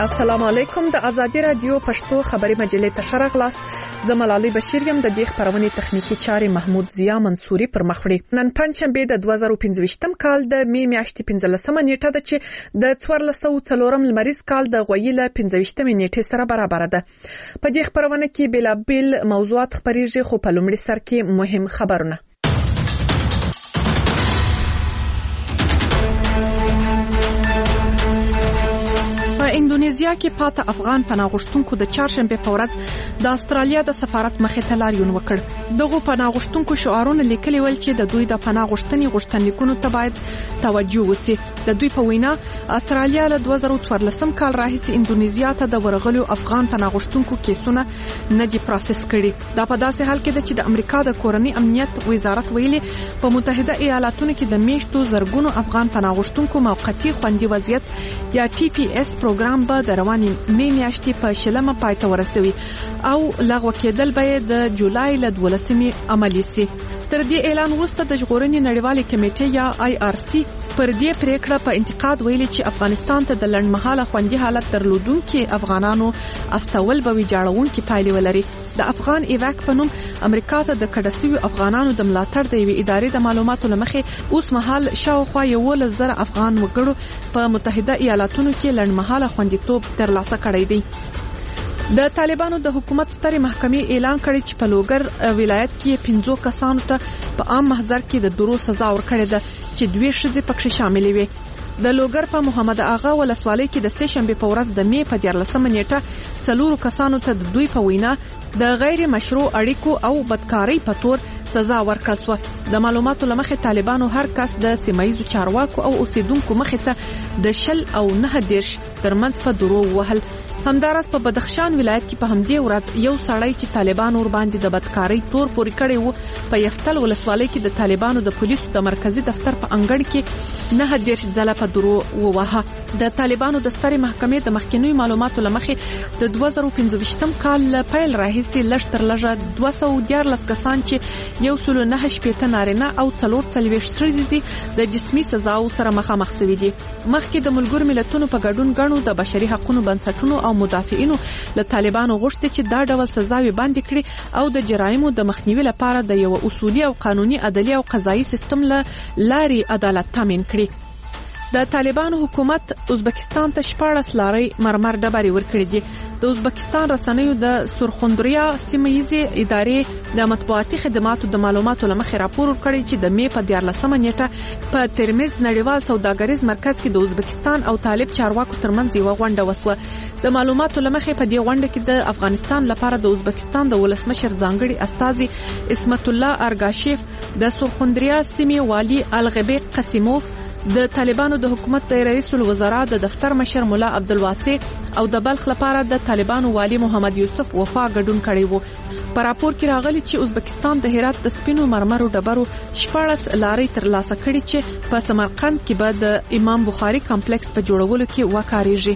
السلام علیکم. د ازادي رادیو پښتو خبري مجلې ته شرغلاس زملالي بشیر یم. د دې خبرونه تخنیکی چاري محمود ضیا منصوري پر مخ وړي. نن پنځشنبه د 2015م کال د می میاشتې 15مه نیټه ده چې د 1404 لمریز کال د غویله 15مه نیټه سره برابر ده. په دې خبرونه کې بلابل موضوعات خبريږي، خو په لومړي سر کې مهم خبرونه. په اندونیزیا کې پاته افغان پناهغوښتونکو د چهارشنبه په ورځ د استرالیا د سفارت مخې ته لاریون وکړ. دغه پناهغوښتونکو شعارونه لیکلي ول چې د دوی د پناهغوښتنې غوښتنلیکونو ته باید توجه وشي. د دوی په وینا استرالیا له 2014 کال راهیسې اندونیزیا ته د ورغلو افغان پناهغوښتونکو کیسونه نه دي پروسس کړي. دا په داسې حال کې ده چې د امریکا د کورنۍ امنیت وزارت ویلي په متحده ایالاتونو کې د میاشتو زرګونو افغان پناهغوښتونکو موقتی خوندي وضعیت یا TPS پروګرام به د روانې می میاشتې په شلمه پای ته ورسوي او لغوه کېدل به د جولای له 12مې عملي شي. تر دې اعلان وروسته د ژغورنې نړیوالې کمیټې یا IRC پر دې پریکړه په انتقاد ویلي چې افغانستان ته د لنډمهاله خوندي حالت درلودونکو افغانانو استول به ویجاړونکي پایلې ولري. د افغان ایواک په نوم امریکا ته د کډسوي افغانانو د ملاتړ د یوې ادارې د معلوماتو لمخې اوس مهال شاوخوا 11,000 افغان وګړو په متحده ایالاتونو کې لنډمهاله خوندیتوب ترلاسه کړی دی. د طالبانو د حکومت سترې محکمې اعلان کړی چې په لوګر ولایت کې 15 کسانو ته په عام محضر کې د درو سزا ورکړې ده چې دوی ښځې پکې شاملې وي. د لوګر په محمد اغا ولسوالۍ کې د سهشنبه په ورځ د می په 14مه نیټه 4 کسانو ته د دوی په وینا د غیر مشروع اړیکو او بدکارۍ په تور سزا ورکړل شو. د معلوماتو لمخې طالبانو هر کس د سیمایي چارواکو او اوسیدونکو مخې ته د 10 او 9 ترمنځ په درو وهل. همدارس په بدخشان ولایت کې په همدې ورځ یو سړی چې طالبانو ور باندې د بدکارۍ تور پورې کړی وو په یختل ولسوالۍ کې د طالبانو د پولیسو د مرکزی دفتر په انګړ کې 9 ځله په درو ووهه. د طالبانو د سترې محکمې د مخکینی معلوماتو لمخې د 2015م کال پیل راهیسې لږ تر لږه 214 کسان چې 109 نارینه او 440 ښځې دي د جسمي سزاو سره مخامخ شوي دي. مخکې د ملګرو ملتونو په ګډون غنو د بشري حقوقو بنسټونو او مدافعینو له طالبانو غوښتي چې دا ډول سزاوي باندې کړي او د جرایمو د مخنیوي لپاره د یو اصولي او قانوني عدالي او قضایي سیستم لارې عدالت تامین کړي. د طالبانو حکومت ازبکستان ته 14 لاري مرمر ډبرې ورکړې دي. د ازبکستان رسنیو د سرخندریا سیمایي ادارې د مطبوعاتي خدماتو د معلوماتو لمخې راپور ورکړی چې د می په 14مه نیټه په ترمز نړیوال سوداګریز مرکز کې د ازبکستان او طالب چارواکو ترمنځ یو غونډه وسوه. د معلوماتو لمخې په دې غونډه کې د افغانستان لپاره د ازبکستان د ولسمشر ځانګړي استازي اسمت الله ارګاشیف، د سرخندریا سیمې والی الغبیق قسیموف، د طالبانو د حکومت د رئیس الوزرا د دفتر مشر مولا عبدالواسع او د بلخ لپاره د طالبانو والی محمد یوسف وفا ګډون کړی وو. په راپور کې راغلی چې ازبکستان د هرات د سپینو مرمرو ډبرو 14 لارې ترلاسه کړي چې په سمرقند کې به د امام بخاري کمپلیکس په جوړولو کې وکارېږي.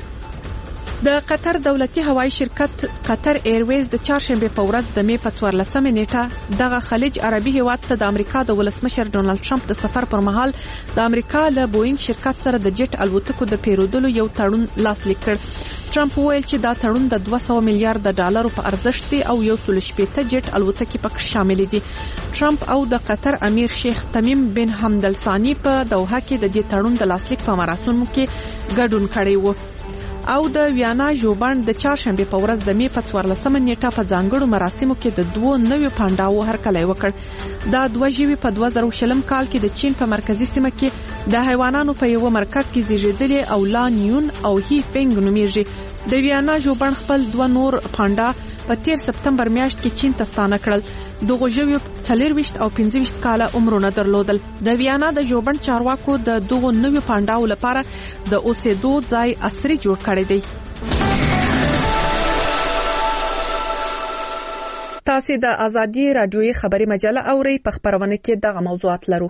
د قطر دولتي هوایي شرکت قطر ایرویز د چهارشنبه په ورځ د می په 14مه نیټه دغه خلیج عربي هیواد ته د امریکا د ولسمشر ډونالد ټرمپ د سفر پر مهال د امریکا له بوئنګ شرکت سره د جټ الوتکو د پیرودلو یو تړون لاسلیک کړ. ټرمپ وویل چې دا تړون د 200 میلیارډ ډالرو په ارزښت دی او 160 جټ الوتکې پکې شامل دي. ټرمپ او د قطر امیر شیخ تمیم بن حمد الثانی په دوحه کې د دې تړون د لاسلیک په مراسمو کې ګډون کړی وو. او د ویانا ژوبڼ د چهارشنبه په ورځ د می په 14مه نیټه په ځانګړو مراسمو کې د 2 نویو پانډاو هرکلی وکړ. دا دوه ژوي په 2020 کال کې د چین په مرکزی سیمه کې د حیواناتو په یو مرکز کې زیږیدلي او لان یون او هی فنګ نومیږي. د ویانا ژوبڼ خپل 2 نور پانډا په 13 سپتمبر میاشت کې چین ته ستانه کړل. دغه ژوي 24 او 25 کاله عمرونه درلودل. د ویانا د ژوبڼ چارواکو د دغه نویو پانډاو لپاره د اوسېدو ځای عصري جوړ کړی دی. تاسو د ازادي رادیوي خبري مجله اوري. په خبرونه کې دغه موضوعات لرو.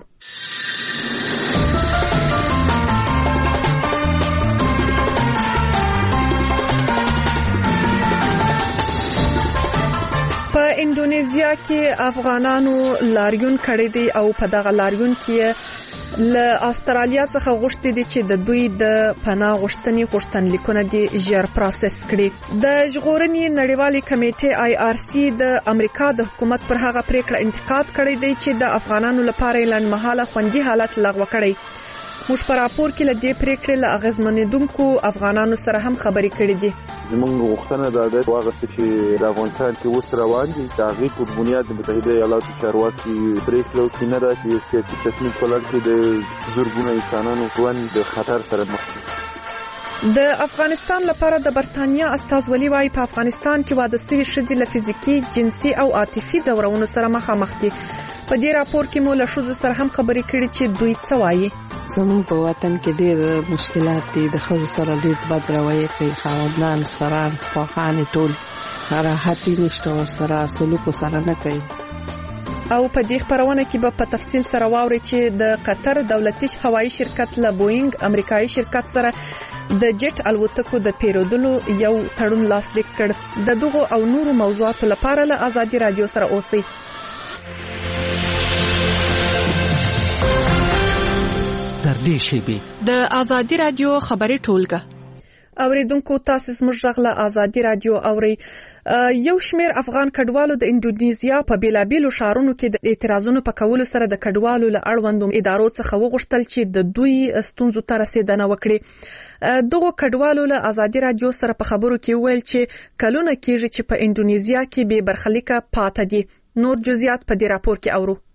په اندونیزیا کې افغانانو لاریون کړی دی او په دغه لاریون کې له استرالیا څخه غوښتي دي چې د دوی د پناه غوښتنې غوښتنلیکونه دي ژر پروسس کړي. د ژغورنې نړیوالې کمیټې IRC د امریکا د حکومت پر هغه پریکړه انتقاد کړی دی چې د افغانانو لپاره لنډمهاله خوندي حالت لغوه کړی. موږ په راپور کې له دې پریکړې له اغیزمنېدونکو افغانانو سره هم خبرې کړې دي. زموږ غوښتنه دا ده چې د افغانستان کې اوس روان دي د هغې په بنیاد د متحده ایالاتو چارواکي پریکړه وکړي، نه دا چې یو سیاسي تصمیم په لړ کې د زرګونو انسانانو ژوند د خطر سره مخ دي. د افغانستان لپاره د برتانیا استازولي وايي په افغانستان کې واده شوي ښځې له فزیکي، جنسي او عاطفي ځورونو سره مخامخ دي. په دې راپور کې مو له ښځو سره هم خبرې کړې چې دوی څه وایي. زموږ په وطن کې ډېر مشکلات دي، د ښځو سره ډېر بد رویه کوي، خاوندان سران خواخانې ټول راحتي نشته، ورسره سلوک سره نه کوي. او په دې خبرونه کې به په تفصیل سره واوري چې د قطر دولتي هوایي شرکت له بوئنګ امریکایي شرکت سره د جټ الوتکو د پیرودلو یو تړون لاسلیک کړ. د دغو او نورو موضوعاتو لپاره له آزادي رادیو سره اوسئ. د آزادي رادیو خبري ټولګه اوریدونکو تاسو زموږ غږ له آزادي رادیو اوري. یو شمیر افغان کډوالو د انډونیزیا په بیلابیلو ښارونو کې د اعتراضونو په کولو سره د کډوالو له اړوندو ادارو څخه وغوښتل چې د دوی ستونزو ته رسیدنه وکړي. دغه کډوالو له آزادي رادیو سره په خبرو کې ویل چې کلونه کېږي چې په انډونیزیا کې به برخلیکه پاتې دي. نور جزئیات په دې راپور کې اورو.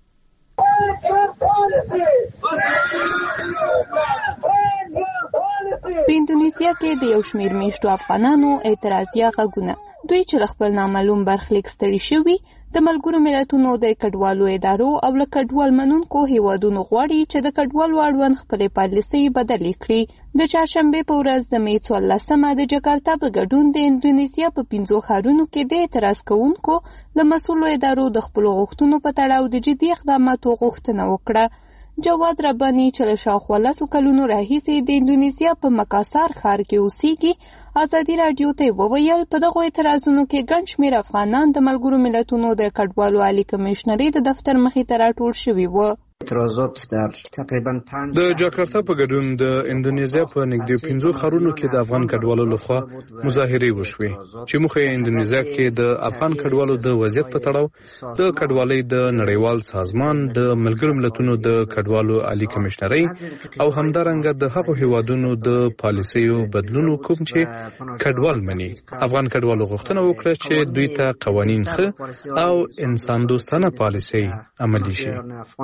په انډونیزیا کې د یو شمېر میشتو افغانانو اعتراضي غږونه دوی چې خپل نامعلوم برخلیک ستړي شوي د ملګرو ملتونو د کډوالو ادارو او له کډوال منونکو هیوادونو غواړي چې د کډوالو اړوند خپلې پالیسۍ بدلې کړي. د چهارشنبې په ورځ د مې 14 د جکارتا په ګډون د انډونیزیا په 5 ښارونو کې د اعتراض کوونکو له مسؤلو ادارو د خپلو غوښتنو په تړاو د جدي اقداماتو غوښتنه وکړه. جواد رباني چې له شاوخوا 10 کلونو راهیسې د انډونیزیا په مکاسار ښار کې اوسېږي آزادي رادیو ته وویل په دغو اعتراضونو کې ګڼ شمېر افغانان د ملګرو ملتونو د کډوالو عالی کمشنرۍ د دفتر مخې ته راټول شوي وو. د جاکارتا په ګډون د انډونیزیا په نږدې 15 ښارونو کې د افغان کډوالو لخوا مظاهرې وشوې چې مخه انډونیزیا کې د افغان کډوالو د وضعیت په تړاو د کډوالۍ د نړیوال سازمان د ملګرو ملتونو د کډوالو عالی کمشنرۍ او همدارنګه د هغو هیوادونو د پالیسیو بدلونو کوم چې کډوال مني. افغان کډوالو غوښتنه وکړه چې دوی ته قوانین ښه او انسان دوستانه پالیسي عملي شي.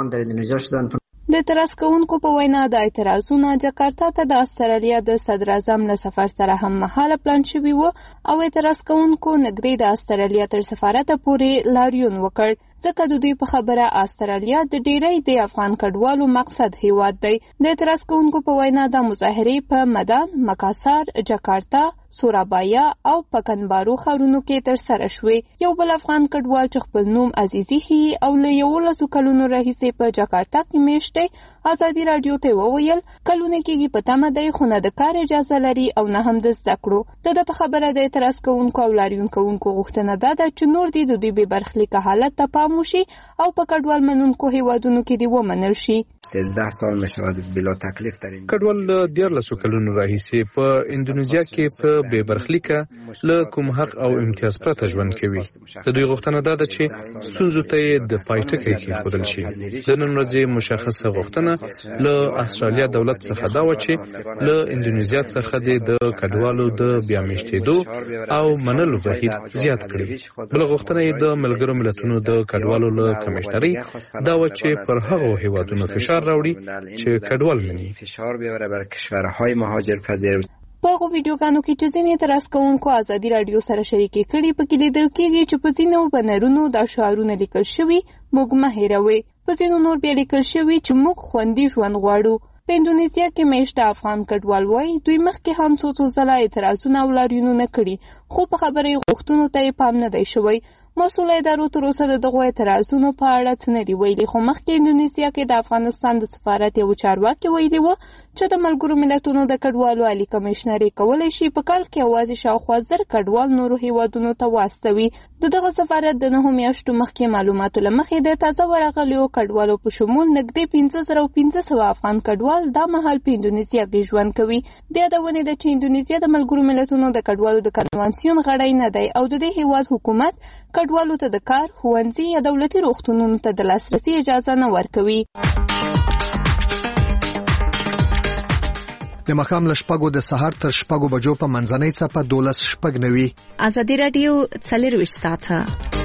د اعتراض کوونکو په وینا د اعتراضونو جکارتا ته د استرالیا د صدر اعظم له سفر سره هم مهاله پلان شوی و او اعتراض کوونکو نږدې د استرالیا تر سفارت پورې لاریون وکړ ځکه د دوی په خبره استرالیا د ډیری د افغان کډوالو مقصد هیواد دی. د اعتراض کوونکو په وینا د مظاهرې په مدان، مکاسار، جکارتا، سورابایا او پکنبارو ښارونو کې تر سره شوې. یو بل افغان کډوال چې خپل نوم عزیزي ښیي او له 11 کلونو راهیسې په جکارتا کې میشت دی آزادي رادیو ته وویل کلونه کېږي په تمه دی خو نه د کار اجازه لري او نه هم د زده کړو. د په خبره د اعتراض کوونکو او لاریون کوونکو غوښتنه دا ده چې نور د دوی بې برخلیکه حالت ته پام وشي او په کډوال منونکو هیوادونو کې دی ومنل شي. 13 سال میشود بلا تکلیف در این کډوال له 14 کلونو راهیسې په انډونیزیا کې په بې برخلیکه له کوم حق او امتیاز پرته ژوند کوي. د دوی غوښتنه دا ده چې ستونزو ته د پای ټکی کېښودل شي. د نن ورځې مشخصه غوښتنه له استرالیا دولت څخه دا و چې له انډونیزیا څخه د کډوالو د بیا میشتېدو او منلو بهیر زیات کړي. بل غوښتنه یې د ملګرو ملتونو د کډوالو له کمشنرۍ دا و چې پر هغو هیوادونو فشار راوړي چې کډوال مني. فشار بیاره بر کشورهای مهاجر پذیر. په هغو ویډیوګانو کې چې ځینې اعتراض کوونکو آزادي رادیو سره شریکې کړي پکې لیدل کېږي چې په ځینو بنرونو دا شعارونه لیکل شوي موږ مه هېروئ، په ځینو نور بیا لیکل شوي چې موږ خوندي ژوند غواړو. په انډونیزیا کې میشته افغان کډوال وایي دوی مخکې هم څو ځله اعتراضونه او لاریونونه کړي خو په خبرې غوښتنو ته یې پام نه دی شوی. مسؤل ادارو تر اوسه دغه اعتراضونو په اړه څه نه دی ویلي، خو مخکې اندونیزیا کې د افغانستان د سفارت یو چارواکي ویلي و چې د ملګرو ملتونو د کډوالو عالی کمشنر کولی شي په کال کې یوازې شاوخوا 1000 کډوال نورو هیوادونو ته واستوي. دغه سفارت د 9 میاشتو مخکې معلوماتو له مخې د تازه ورغلیو کډوالو په شمول نږدې 15500 افغان کډوال دا مهال په اندونیزیا کې ژوند کوي. د یادونې ده چې اندونیزیا د ملګرو ملتونو د کډوالو د کنوانسیون غړی نه دی او د دې هیواد حکومت کډوالو ته د کار، ښوونځي یا دولتي روغتونونو ته د لاسرسي اجازه نه ورکوي. د ماښام له 6 د سهار تر 6 بجو په منځنۍ څپه 12:09 ازادي رادیو 24 ساعته.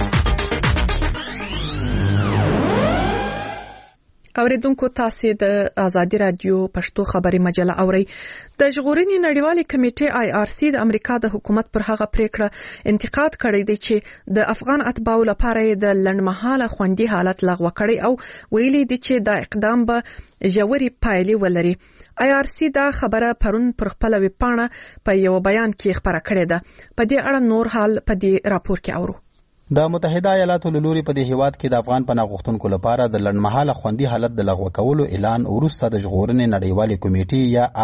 اوریدونکو تاسو د ازادي رادیو پښتو خبري مجله اوري. د ژغورنې نړیوالې کمیټې IRC د امریکا د حکومت پر هغه پریکړه انتقاد کړی دی چې د افغان اتباعو لپاره د لنډمهاله خوندي حالت لغوه کړي او ویلي دی چې دا اقدام به ژورې پایلې ولري. IRC دا خبره پرون پر خپل ویب پاڼه په یو بیان کې خبره کړې ده. په دې اړه نور حال په دې راپور کې اورو. د متحده ایالاتو له لوري په دې هیواد کې د افغان پناه غوښتونکو لپاره د لنډمهاله خوندي حالت د لغوه کولو اعلان وروسته د ژغورنې نړیوالې کمیټې یا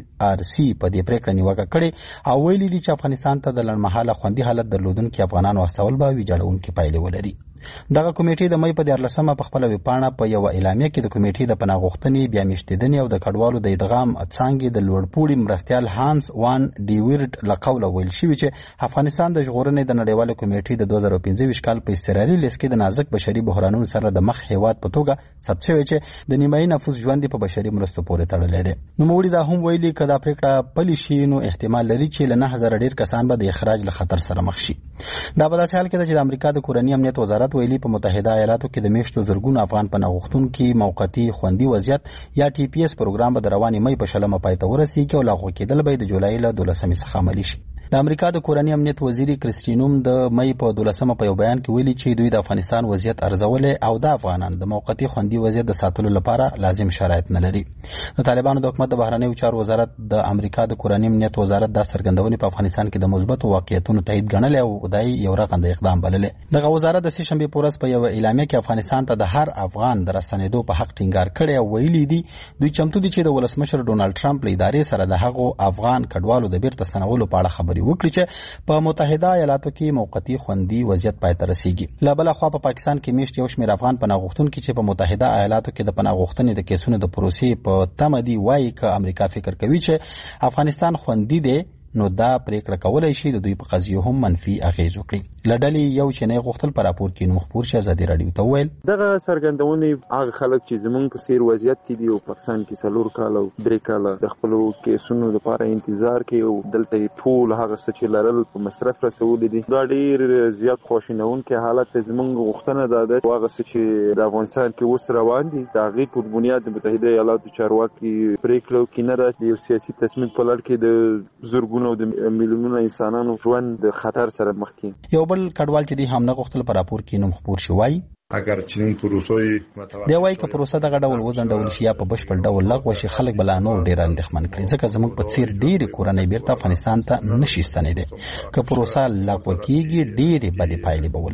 IRC په دې پریکړه نیوکه کړې او ویلي دي چې افغانستان ته د لنډمهاله خوندي حالت درلودونکو افغانانو واستول به ویجاړونکي پایلې ولري. دغه کمیټې د مې په 14مه په خپل ویبپاڼه په یو اعلامیه کې د کمیټې د پناه غوښتنې بیا میشتېدنې او د کډوالو د ادغام څانګې د لوړپوړي مرستیال هانس وان ډیویرټ له قوله ویل شوی چې افغانستان د ژغورنې د نړیوالې کمیټې د 2015 کال په اضطراري لیست کې د نازک بشري بحرانونو سره د مخ هیواد په توګه ثبت شوی چې د نیمایي نفوس ژوند په بشري مرستو پورې تړلی دی. نوموړي دا هم ویلي چې دا پریکړه پلي شي نو احتمال لري چې له 9000 ډیر کسان به د اخراج له خطر سره مخ شي. دا په داسې حال کې چې د امریکا د کورنۍ امنیت وزارت ویلي په متحده ایالاتو کې د میشتو زرګونو افغان پناه غوښتونکو موقتی خوندي وضعیت یا TPS پروګرام به د رواني مې په شلمه پای ته ورسیږي او لاغو کېدل به د جولای له 12 څخه عملي شي. د امریکا د کورنۍ امنیت وزیر کریستینوم د مې په 12 په یو بیان کې ویلي چې دوی د افغانستان وضعیت ارزولې او د افغانان د موقتی خوندي وضعیت د ساتلو لپاره لازم شرایط نه لري. د طالبانو د حکومت د بهرنیو چارو وزارت د امریکا د کورنۍ امنیت وزارت د څرګندونې په افغانستان کې د مثبت واقعیتونو تایید ګڼل او دای یو رغنده اقدام بللې. دغه وزارت د سه شنبه پورس په یو اعلامیه کې افغانستان ته د هر افغان د راستنېدو په حق ټینګار کړی او ویلي دي دوی چمتو دي چې د ولسمشر ډونالد ټرمپ له ادارې سره د هغو افغان کډوالو د بیرته ستنولو په اړه خبرې وکړي چې په متحده ایالاتو کې موقتی خوندي وضعیت پای ته رسیږي. لا بل خو په پاکستان کې میشت یو شمېر افغان پناه غوښتونکو چې په متحده ایالاتو کې د پناه غوښتنې د کیسونو د پروسې په تمدي وایي چې امریکا فکر کوي چې افغانستان خوندي دی نو دا پریکړه کولای شي د دوی په قضیه هم منفي اغیز وکړي. لډلې یو چې نه غوښتل پر راپور کې نو خبر شي ازادي رادیو ته ویل دغه سرګندونې هغه خلک چې زمونږ په سیر وضعیت کې دي او پاکستان کې سلور کال او درې کال د خپل کیسونو لپاره انتظار کوي او دلته ټول هغه څه چې لرل په مصرف رسول دي. دا ډیر زیات خوشینونکي حالت زمونږ غوښتنه ده هغه څه چې د افغانستان کې اوس روان دي د هغې په بنیاد د متحده ایالاتو چارواکي پریکړه کوي نه راځي یو سیاسي تصمیم په لړ کې د زورګونو د میلیونونو انسانانو ژوند د خطر سره مخ کې. یو بل کډوال چې دی هم نه غوښتل پر راپور کې نوم خبر شوی اگر چنین پروسې دی وایي چې پروسه دغه ډول وزندول شي یا په بشپړ ډول لغوه شي خلک بل نور ډیر اندېښمن کړي ځکه زموږ په څیر ډیر کورنۍ بیرته افغانستان ته نشي ستنېدي که پروسه لغوه کیږي ډیر بدې پایلې به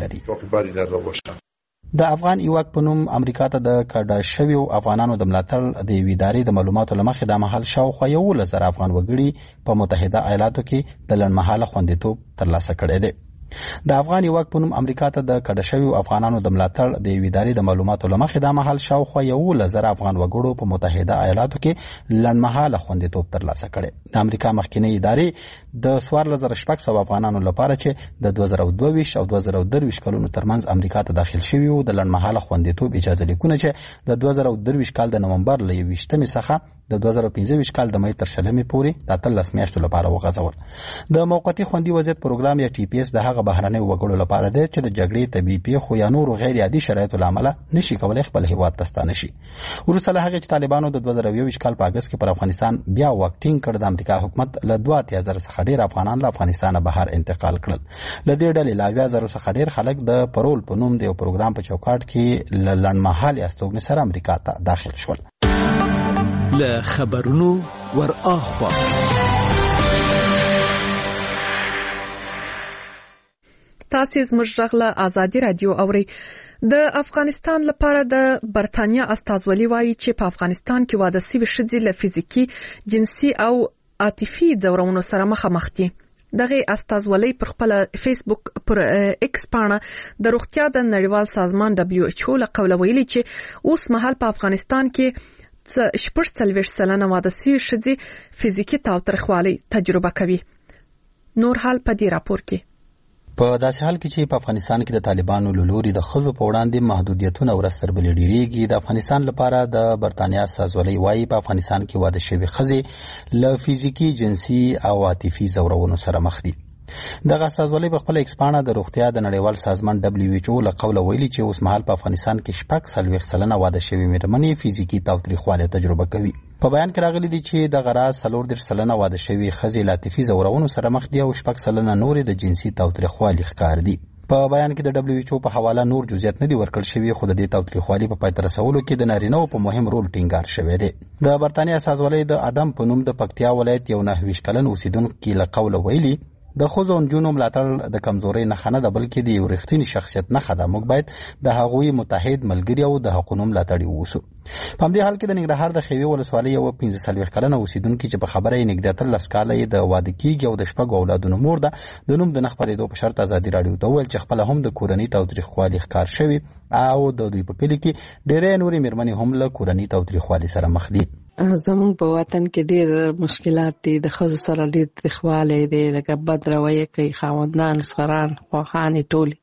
ولري. د افغان ایواک په نوم امریکا ته د کډه شویو افغانانو د ملاتړ د ادارې د معلوماتو لمخې د محل شاوخوا 1,000 افغان وګړي په متحده ایالاتو کې د لنډمهاله خوندیتوب ترلاسه کړی دی. د افغان ایواک په نوم امریکا ته د کډه شویو افغانانو د ملاتړ د ادارې د معلوماتو لمخې د محل شاوخوا 1,000 افغان وګړو په متحده ایالاتو کې لنډمهاله خوندیتوب ترلاسه کړی. د امریکا مخکینی ادارې د 14,600 افغانانو لپاره چې د 2022 او 2023 کلونو ترمنځ امریکا ته داخل شویو د لنډمهاله خوندیتوب اجازه لیکونه چې د 2023 کال د نومبر له 20 څخه د 2015 کال د مې تر شلمې پورې د 13 میاشتو لپاره وغځول. د موقتی خوندي وضعیت پروګرام یا TPS د هغه بهرنۍ وګړو لپاره دی چې د جګړې طبيعي پیښو یا نورو غیر عادي شرایطو لامل نشي کولای خپل هیواد ته ستانه شي. وروسته له هغه چې طالبانو د 2021 کال په اگست کې پر افغانستان بیا وکټینګ کړ د امریکا حکومت له 2,000 څخه ډیر افغانان له افغانستان بهر انتقال کړل. له دې ډلې لا 2,000 څخه ډیر خلک د پرول په نوم د یو پروګرام په چوکاټ کې لنډمهالي استوګنې سره امریکا ته داخل شول. له خبرونو ور اخوا تاسو زموږ غږ له آزادي رادیو اورئ. د افغانستان لپاره د برتانیا استازولي وایي چې په افغانستان کې واده شوي ښځې له فزیکی، جنسي او عاطفي ځورونو سره مخامخ دي. دغه استازولي پر خپل فیسبوک پر ایکس باندې د روغتیا د نړیوال سازمان WHO له قوله ویلي چې اوس مهال په افغانستان کې 46% واده شوي ښځې فزیکی تاوتریخوالي تجربه کوي. نور حال په دې راپور کې. په داسې حال کې چې په افغانستان کې د طالبانو له لوري د ښځو په وړاندې محدودیتونه ورځ تر بلې ډېرېږي، د افغانستان لپاره د برتانیا استازولۍ وایي په افغانستان کې واده شوې ښځې له فزیکي، جنسي او عاطفي ځورونو سره مخ دي. دغه استازولۍ په خپل ایکس پاڼه د روغتیا د نړیوال سازمان WHO له قوله ویلي چې اوس مهال په افغانستان کې 46% واده شوي مېرمنې فزیکي تاوتریخوالی تجربه کوي. په بیان کې راغلي دي چې دغه راز 34% واده شوي ښځې له عاطفي ځورونو سره مخ دي او 6% نورې د جنسي تاوتریخوالي ښکار دي. په بیان کې د WHO په حواله نور جزئیات نه دي ورکړل شوي، خو د دې تاوتریخوالي په پای ته رسولو کې د نارینه‌و په مهم رول ټینګار شوی دی. د برتانیا استازولۍ د ادم په نوم د پکتیا ولایت یو 29 کلن اوسیدونکي له قوله ویلي د ښځو او نجونو ملاتړ د کمزورۍ نښه نه ده، بلکې د یو رښتیني شخصیت نښه ده. موږ باید د هغوی متحد ملګري او د حقونو ملاتړي واوسو. په همدې حال کې د ننګرهار د خیوي ولسوالۍ یو 45 کلنه اوسیدونکي چې په خبره یې نږدې 13 کاله یې د واده کېږي او د 6 اولادونو مور ده، د نوم د نه خپرېدو په شرط ازادي راډیو ته وویل چې خپله هم د کورنۍ تاوتریخوالي ښکار شوي او د دوی په کلي کې ډېرې نورې مېرمنې هم له کورنۍ تاوتریخوالي سره مخ دي. زموږ په وطن کې ډېر مشکلات دي، د ښځو سره ډېر تریخوالی دی، لکه بد رویه کوي، خاوندان، سخران، خواښانې ټولې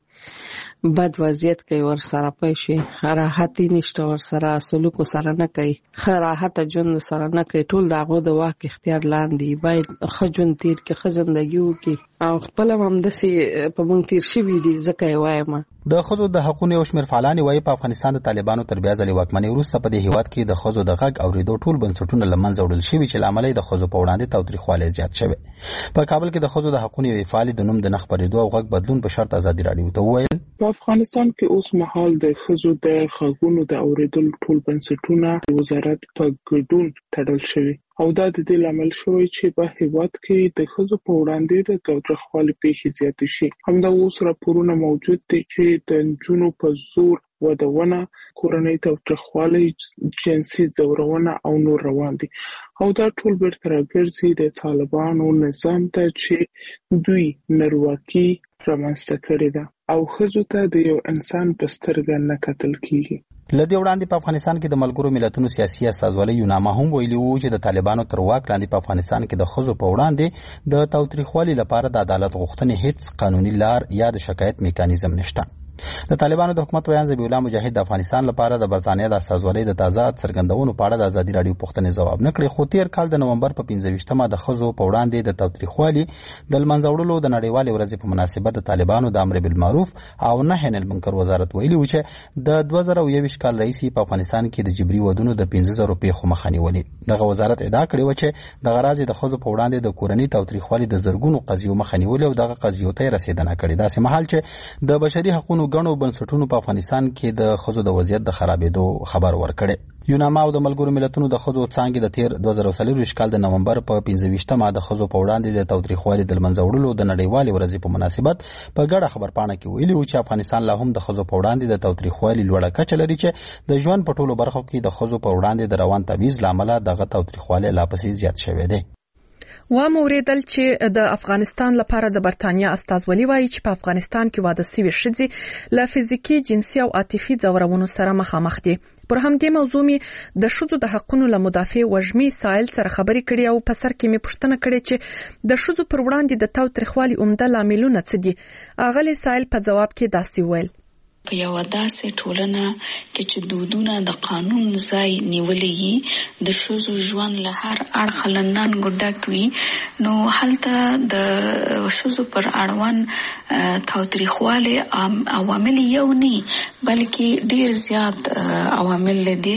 بد وضعیت کوي، ورسره پوه شوې راحتي نشته، ورسره سلوک سره نه کوي، ښه راحته ژوند سره نه کوي. ټول د هغو د واک اختیار لاندې باید ښه ژوند تیر کړي، ښه زندګي وکړي او خپله هم همداسې په موږ تیر شوي دي. ځکه یې وایم د ښځو د حقونو یو شمېر فعالانې وایي په افغانستان د طالبانو تر بیا ځلې واکمنۍ وروسته په دې هېواد کې د ښځو د غږ اورېدو ټول بنسټونه له منځه وړل شوي چې له امله یې د ښځو په وړاندې تاوتریخوالی زیات شوی. په کابل کې د ښځو د حقونو یوې فعالې د نوم د نه خپرېدو او غږ بدلون په شرط ازادي راډیو ته وویل په افغانستان کې اوس مهال د ښځو د غږونو د اورېدلو ټول بنسټونه د وزارت په ګډون تړل شوي او دا د دې لامل شوی چې په هېواد کې د ښځو په وړاندې د تاوتریخوالي پیښې زیاتې شي. همدا اوس راپورونه موجود دي چې د نجونو په زور ودونه، کورنۍ تاوتریخوالی، جنسي ځورونه او نور روان دي او دا ټول بیرته راګرځي د طالبانو نظام ته چې دوی نارواکي رامنځته کړې ده او ښځو ته د یو انسان په سترګه نه کتل کیږي. له دې وړاندې په افغانستان کې د ملګرو ملتونو سیاسي استازولۍ یوناما هم ویلي وو چې د طالبانو تر واک لاندې په افغانستان کې د ښځو په وړاندې د تاوتریخوالي لپاره د عدالت غوښتنې هیڅ قانوني لار یا د شکایت میکانیزم نشته. د طالبانو د حکومت ویان ذبیح الله مجاهد د افغانستان لپاره د برتانیا د استازولۍ د تازه څرګندونو په اړه د ازادي راډیو پوښتنې ځواب نه کړې، خو تیر کال د نومبر په 15مه د ښځو په وړاندې د تاوتریخوالي د لمنځه وړلو د نړیوالې ورځې په مناسبت د طالبانو د امر بالمعروف او نهي عن المنکر وزارت ویلي و چې د 2021 کال راهیسې په افغانستان کې د جبري ودونو د 15000 پیښو مخه نیولې. دغه وزارت ادعا کړې و چې د غراض د ښځو په وړاندې د کورنۍ تاوتریخوالي د زرګونو قضیو مخه نیولې او دغه قضیو ته رسیدنه کړې. داسې مهال چې د بشري حقوقو غنو بنسټونو په افغانستان کې د ښځو د وضعیت د خرابېدو خبر ورکړي. یوناما او د ملګرو ملتونو د ښځو څانګې د تیر 2024 کال د نومبر په 15مه د ښځو په وړاندې د تاوتریخوالي د لمنځه وړلو د نړیوالې ورځې په مناسبت په ګډه خبرپاڼه کې ویلي و چې افغانستان لا هم د ښځو په وړاندې د تاوتریخوالي لوړه کچه لري چې د ژوند په ټولو برخو کې د ښځو په وړاندې د روان تبعیض له امله دغه تاوتریخوالي لا پسې زیات شوی دی. وموریدل چې د افغانستان لپاره د برتانیا استازولي وایي چې په افغانستان کې واده شوي ښځې له فزیکی، جنسي او عاطفي ځورونو سره مخامخ دي. پر همدې موضوع می د ښځو د حقونو له مدافع وژمي سایل سره خبرې کړې او په سر کې می پوښتنه کړې چې د ښځو پر وړاندې د تاوتریخوالي عمده لاملونه څه دي. اغلې سایل په جواب کې داسې ویل: په یو داسې ټولنه کې چې دودونه د قانون ځای نیولې وي، د ښځو ژوند له هر اړخه له ننګو ډک وي، نو هلته د ښځو پر اړوند تاوتریخوالي عوامل یو نه بلکې ډیر زیات عوامل دي.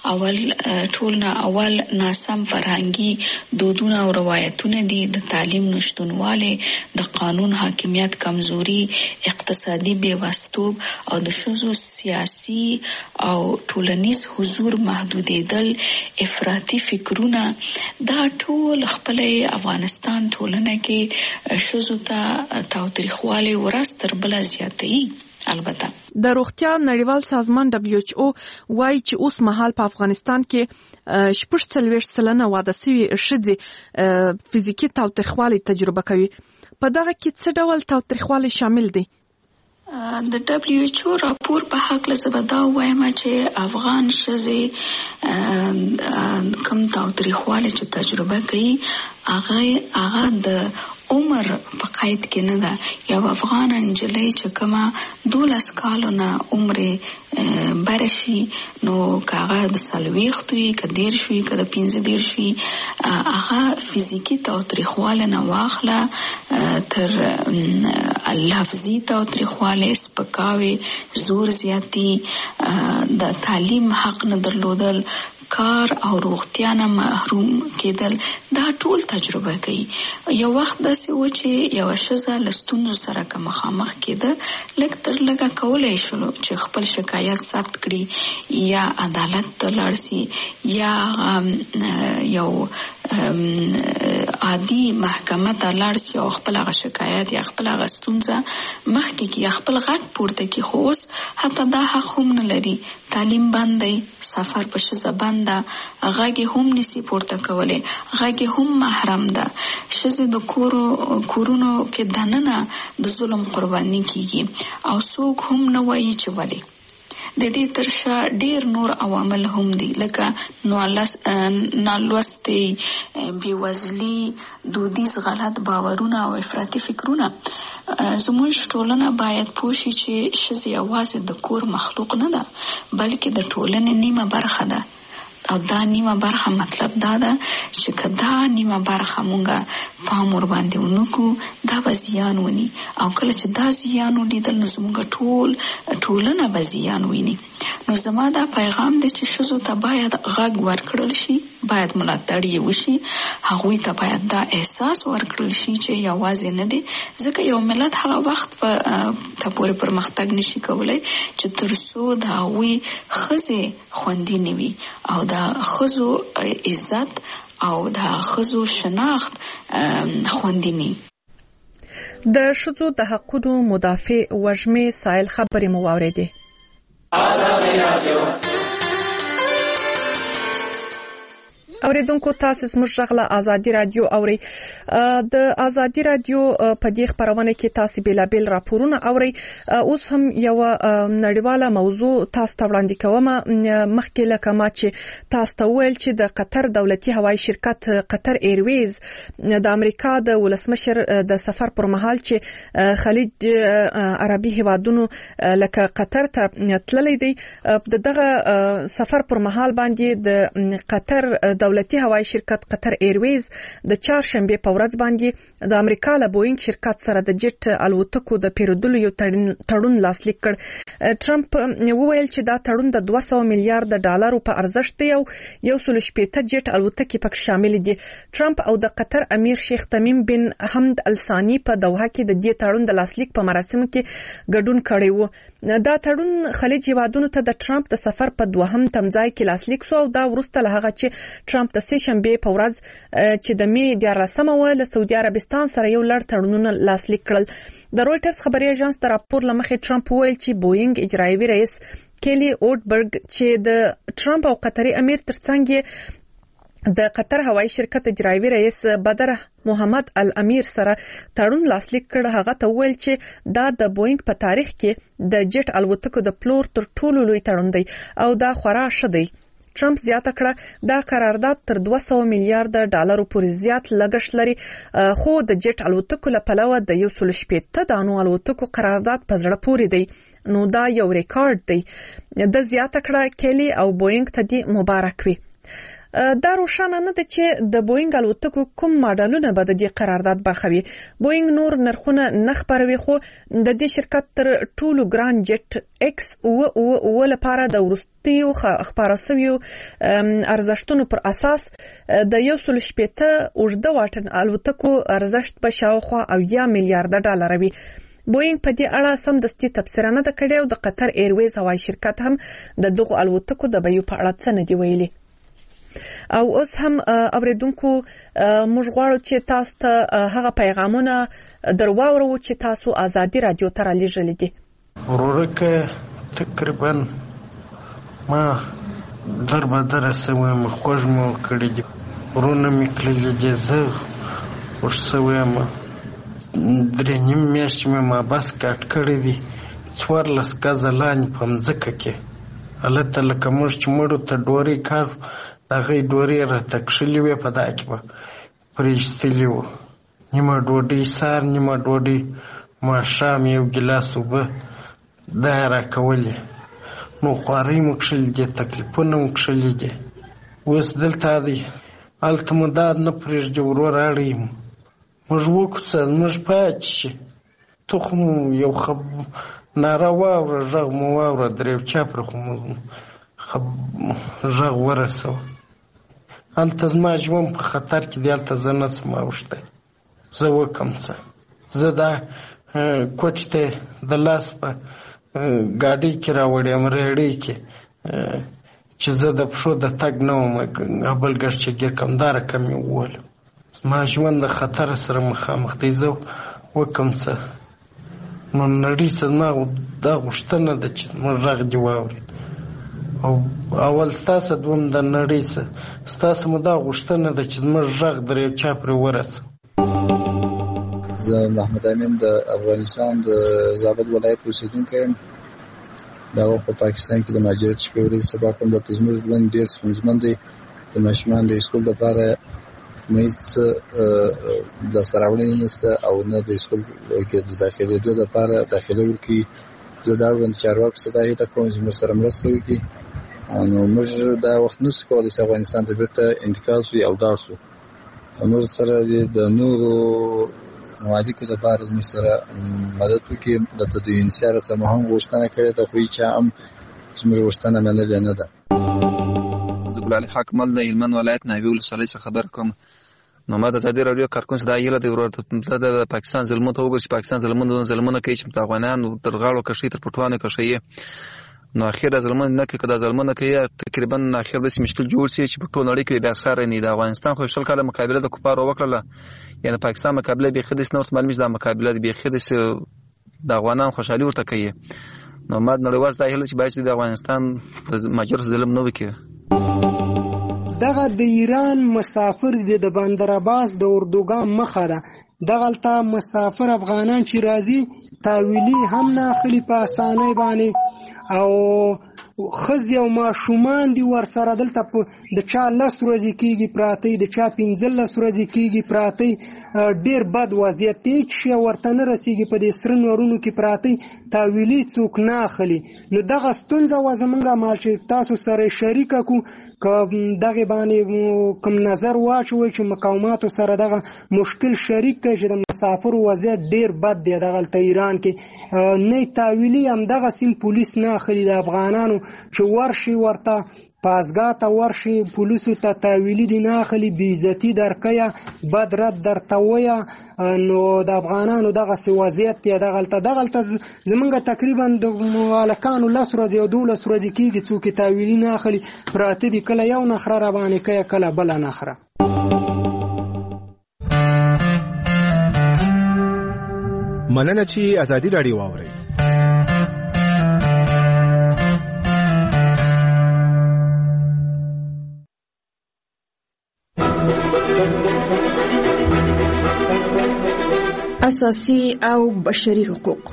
ټول نه اول ناسم فرهنګي دودونه او روایتونه دي، د تعلیم نشټونواله، د قانون حاکمیت کمزوري، اقتصادي بیوستوب او او د ښځو سیاسي او ټولنیز حضور محدودېدل، افراطي فکرونه، دا ټول خپل افغانستان ټولنه کې ښځو ته تاوتریخوالی ورځ تر بله زیاتوي. البته د روغتیا نړیوال سازمان WHO وایي چې اوس مهال په افغانستان کې 46% واده شوي ښځې فزیکي تاوتریخوالی تجربه کوي. په دغه کې څه ډول تاوتریخوالی شامل دی؟ د WHO راپور په حق له زبدا وایم چې افغان ښځې کم تاوتریخوالی چې تجربه کوي هغه د عمر په قید کې نه ده. یو افغان نجلۍ چې کومه 12 کالو نه عمر برشي نو کاغه د 40 وي که 10 وي که د 15 وي هغه فزیکی تاوتریخوالی نه واخله تر لفظي تاوتریخوالی، سپکاوی، زور زیاتی، د تعلیم حق نه درلودل، کار او روغتیا نه محروم کېدل، دا ټول تجربه کوي. یو وخت داسې و چې یو ښځه له ستونزو سره که مخامخ کېده لږ تر لږه کولی شو چې خپل شکایت ثبت کړي یا عدالت ته لاړ شي یا یو عادي محکمه ته لاړ شي او خپل هغه شکایت یا خپل هغه ستونزه مخکې کړي یا خپل غږ پورته کړي. خو اوس حتی دا حق هم نه لري. تعلیم بند دی، سفر په ښځه بند ده، غږ هم نشي پورته کولی، غږ هم محرم ده. ښځې د کورونو کې دننه د ظلم قرباني کیږي او څوک هم نه وایي چې ولې. د دې تر شا ډیر نور عوامل هم دي لکه نالوستي، بېوزلي، دودیز غلط باورونه او افراطي فکرونه. زموږ ټولنه باید پوه شي چې ښځې یوازې د کور مخلوق نه ده بلکې د ټولنې نیمه برخه ده. او دا نیمه برخه مطلب دا ده چې که دا نیمه برخه مونږه پام ور باندې ونکو دا به زیان ونی او کله چې دا زیان ولیدل نو زمونږ ټولنه به زیان ویني. نو زما دا پیغام دی چې ښځو ته باید غږ ورکړل شي، باید ملاتړ یې وشي، هغوی ته باید دا احساس ورکړل شي چې یوازې نه دی، ځکه یو ملت هغه وخت ته پورې پرمختګ نشي کولی چې تر څو د هغوی ښځې خوندي نه وي او د ښځو عزت او د ښځو شناخت خوندي نه. د ښځو د حقونو مدافع وژمې سایل خبرې مو واورېدې. اوریدونکو تاسو زموږ غږ له ازادي رادیو اوري. د ازادي رادیو په دې خبرونه کې تاسو بیلابل راپورونه اوري. اوس هم یو نړیواله موضوع تاسو ته وړاندې کوم. مخکې لکه ما چې تاسو ته ویل چې د قطر دولتي هوایي شرکت قطر ایرویز د امریکا د ولسمشر د سفر پر مهال چې خلیج عربي هیوادونو لکه قطر ته تللی دی، دغه سفر پر مهال باندې د قطر دولتي هوایي شرکت قطر ایرویز د چهارشنبه په ورځ باندې د امریکا له بوینګ شرکت سره د جټ الوتکو د پیرودلو یو تړون لاسلیک کړ. ټرمپ وویل چې دا تړون د 200 میلیارډ ډالرو په ارزښت دی او 160 جټ الوتکې پکې شامل دي. ټرمپ او د قطر امیر شیخ تمیم بن حمد الثانی په دوحه کې د دې تړون د لاسلیک په مراسمو کې ګډون کړی و. دا تړون خلیج هیوادونو ته د ټرمپ د سفر په دوهم تمځای کې لاسلیک شو او دا وروسته له هغه چې ټرمپ د سه شنبه په ورځ چې د می 14مه له سعودي عربستان سره یو لړ تړونونه لاسلیک کړل. د رويټرز خبري اژانس د راپور لمخې ټرمپ ویل چې بوینګ اجرایي رئیس کلی اوټبرګ چې د ټرمپ او قطري امیر ترڅنګ د قطر هوایي شرکت اجرایي رئیس بدر محمد الامیر سره تړون لاسلیک کړ. هغه ته ویل چې دا د بوینګ په تاریخ کې د جټ الوتکو د پلور تر ټولو لوی تړون دی او دا خورا ښه دی. ټرمپ زیاته کړه دا قرارداد تر 200 میلیارډ ډالرو پورې زیات لګښت لري، خو د جټ الوتکو له پلوه د 160 دانو الوتکو قرارداد په زړه پورې دی. نو دا یو ریکارډ دی. د زیاته کړه کلی او بوینګ ته دی مبارک وي. دا روښانه نه ده چې د بوینګ الوتکو کوم ماډلونه به د دې قرارداد برخه وي. بوینګ نور نرخونه نه خبروي، خو د دې شرکت تر ټولو ګران جټ ایکس او لپاره د وروستیو خبرو سویو ارزښتونو پر اساس د 160 اوږده واټن الوتکو ارزښت په شاوخوا 70 میلیارډ ډالر وي. بوینګ په دې اړه سمدستي تبصره نه ده کړې او د قطر ایرویز هوایي شرکت هم د دغو الوتکو د بیو په اړه څه نه دی ویلي. او اوس هم اوریدونکو موږ غواړو چې تاسو ته هغه پیغامونه درواورو چې تاسو ازادي رادیو ته رالیږلي دي. ورورکه تقریبا ما در سویم خوږ مو کړی دي، ورونه مې کړلي دي، زه خوش سویم 3.5 میاشتې مې محبس کاټ کړی دي، 14 ګزه لاندې په مځکه کې هلته لکه موږ چې مړو ته ډورۍ کار د هغې ډورۍ راته کښلې وې، په دا کې به پرې ایستلي وو. نیمه ډوډۍ سهار، نیمه ډوډۍ ماښام، یو ګیلاس اوبه دا یې راکولې. نو خوارۍ مو کښلي دي، تکلیفونه مو کښلي دي. اوس دلته دی، هلته مو دا نه پرېږدي، ورور اړوي مو، موږ وکوڅه، موږ پاتې شي. ته خو مو یو ناره واوره، غږ مو واوره، درېو چاپره خو مو غږ ورسوه. هلته زما ژوند په خطر کې دی، هلته زه نه شم اوښتی، زه وکم څه. زه دا کوټ ته د لاس په ګاډۍ کې راوړیم، ریړۍ کې، چې زه د پښو د تګ نه وم، بل ګډ چې ګیر کم دا رقم یې وولم. زما ژوند د خطر سره مخامخ دی، زه وکم څه. نو نړۍ څه زما دا غوښتنه ده چې زموږ غږ دې واوري. او اول ستاسو، دوم د نړۍ څه ستاسو مو دا غوښتنه ده چې زموږ غږ در یو چا پرې ورسوي. زه محمد امین د افغانستان د زابل ولایت اوسېدونکی یم. دا وخت په پاکستان کې د مهاجرت شپې ورځې سبا کوم. دلته زموږ ژوند ډېر ستونزمن دی. د ماشومان د اسکول دپاره هېڅ لاسته راوړنې نشته او نه د اسکول کې د داخلېدو دپاره داخله ورکوي. زه د اړوند چارواکو څخه دا هیله کوم چې موږ سره مرسته وکړي. نو موږ دا وخت نشو کولی چې افغانستان ته بېرته انتقال شو او لاړ شو. موږ سره د نورو ممالکو دپاره زموږ سره مدد وکړي. دلته د یونیسیار څخه مو هم غوښتنه کړې ده، خو هېچا هم زموږ غوښتنه منلې نه ده. زه ګلالي حاکمل د هلمند ولایت ناوې ولسوالۍ څخه خبر کوم. نو ما د ازادي راډیو کارکون څخه دا هیله ده ورته د پاکستان ظلمونو ته وګورئ چې پاکستان ظلمونه کوي چې افغانان تر غاړو کښوي، تر پټوانو کښوي. نو اخر ظلمونه نه کوي، که دا ظلمونه کوي تقریبا اخر داسې مشکل جوړ شي چې په ټول نړۍ کې بیا ساری نه. د افغانستان خو 20 کاله مقابله د کفارو وکړله، یعنې پاکستان مقابله بیخي داسې نه ورته معلومېږي چې دا مقابله بیخي داسې د افغانان خوشحالي ورته کوي. نو ما د نړیوال دا هیله چې باید د افغانستان په مهاجرو ظلم نه وکړي. دغه د ایران مسافر د بندر عباس د اردوګان مخه ده. دغلته مسافر افغانان چې راځي تاویلی هم نه اخلي په اسانۍ باندې، او ښځې او ماشومان دي ورسره دلته د چا 10 ورځې کېږي پراته، د چا 15 ورځې کېږي پراته. ډېر بد وضعیت دی، هېڅ شی ورته نه رسېږي، په دې سره نورونو کې پراته، تاویلي څوک نه اخلي. نو دغه ستونزه وه زموږ مال چې تاسو سره شریکه کړو، که دغې باندې کوم نظر واچوئ چې مقاماتو سره دغه مشکل شریک کړئ چې د مسافرو وضعیت ډېر بد دی دغلته ایران کې. نه تاویلي همدغه سیم پولیس نه اخلي د افغانانو چې ورشي ورته پازګاه ته ورشي پولیسو ته تاویلي دي نه اخلي، بې عزتي درکویه، بد رد درته ویه. نو د افغانانو دغسې وضعیت دی دغلته زمونږ تقریبا د هلکانو 10 ورځې او 12 ورځې کېږي څوک یې تاویلي نه اخلي، پراته دي، کله یو نخره راباندې کوي، کله بله نخره. مننه چې ازادي راډیو واورئ. اساسي او بشري حقوق.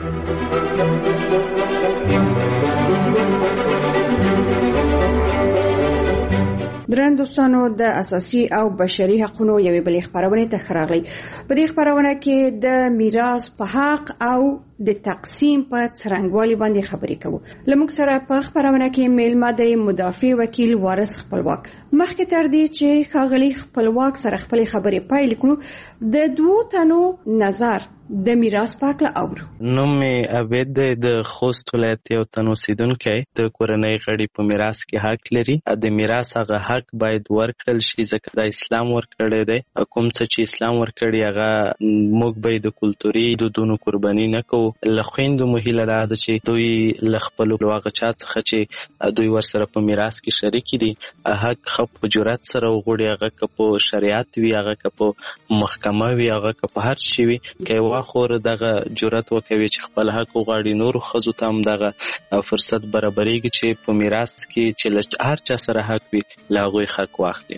درن دوستانو، د اساسي او بشري حقوقو یوې بلې خبرونه ته خراغلي. په دې خبرونه کې د میراث په حق او د تقسیم په څرنګوالي باندې خبرې کوو. لموږ سره په خبرونه کې میلمه د مدافع وکیل وارث خپلواک. مخکې تر دې چې ښاغلي خپلواک سره خپل خبرې پیل کړو، د دوو تنو نظر د میراث په اړه اورو. نوم مې عبید دی، د خوست ولایت یو تن اوسیدونکی. د کورنۍ غړي په میراث کې حق لري. د میراث هغه حق باید ورکړل شي ځکه د اسلام ورکړی دی. کوم څه چې اسلام ورکړي هغه موږ به د کلتوري دودونو قرباني نه کوو. له خویندو مو هیله دا ده چې دوی له خپلو هغه چا څخه چې دوی ورسره په میراث کې شریک دي حق ښه په جرأت سره وغواړي، هغه که په شریعت وي، هغه که په محکمه وي، هغه که په هر شي وي، که یوه خور دغه جرأت وکوي چې خپل حق وغواړي، نورو ښځو ته هم دغه فرصت برابریږي چې په میراث کې چې له هر چا سره حق وي له هغوی حق واخلي.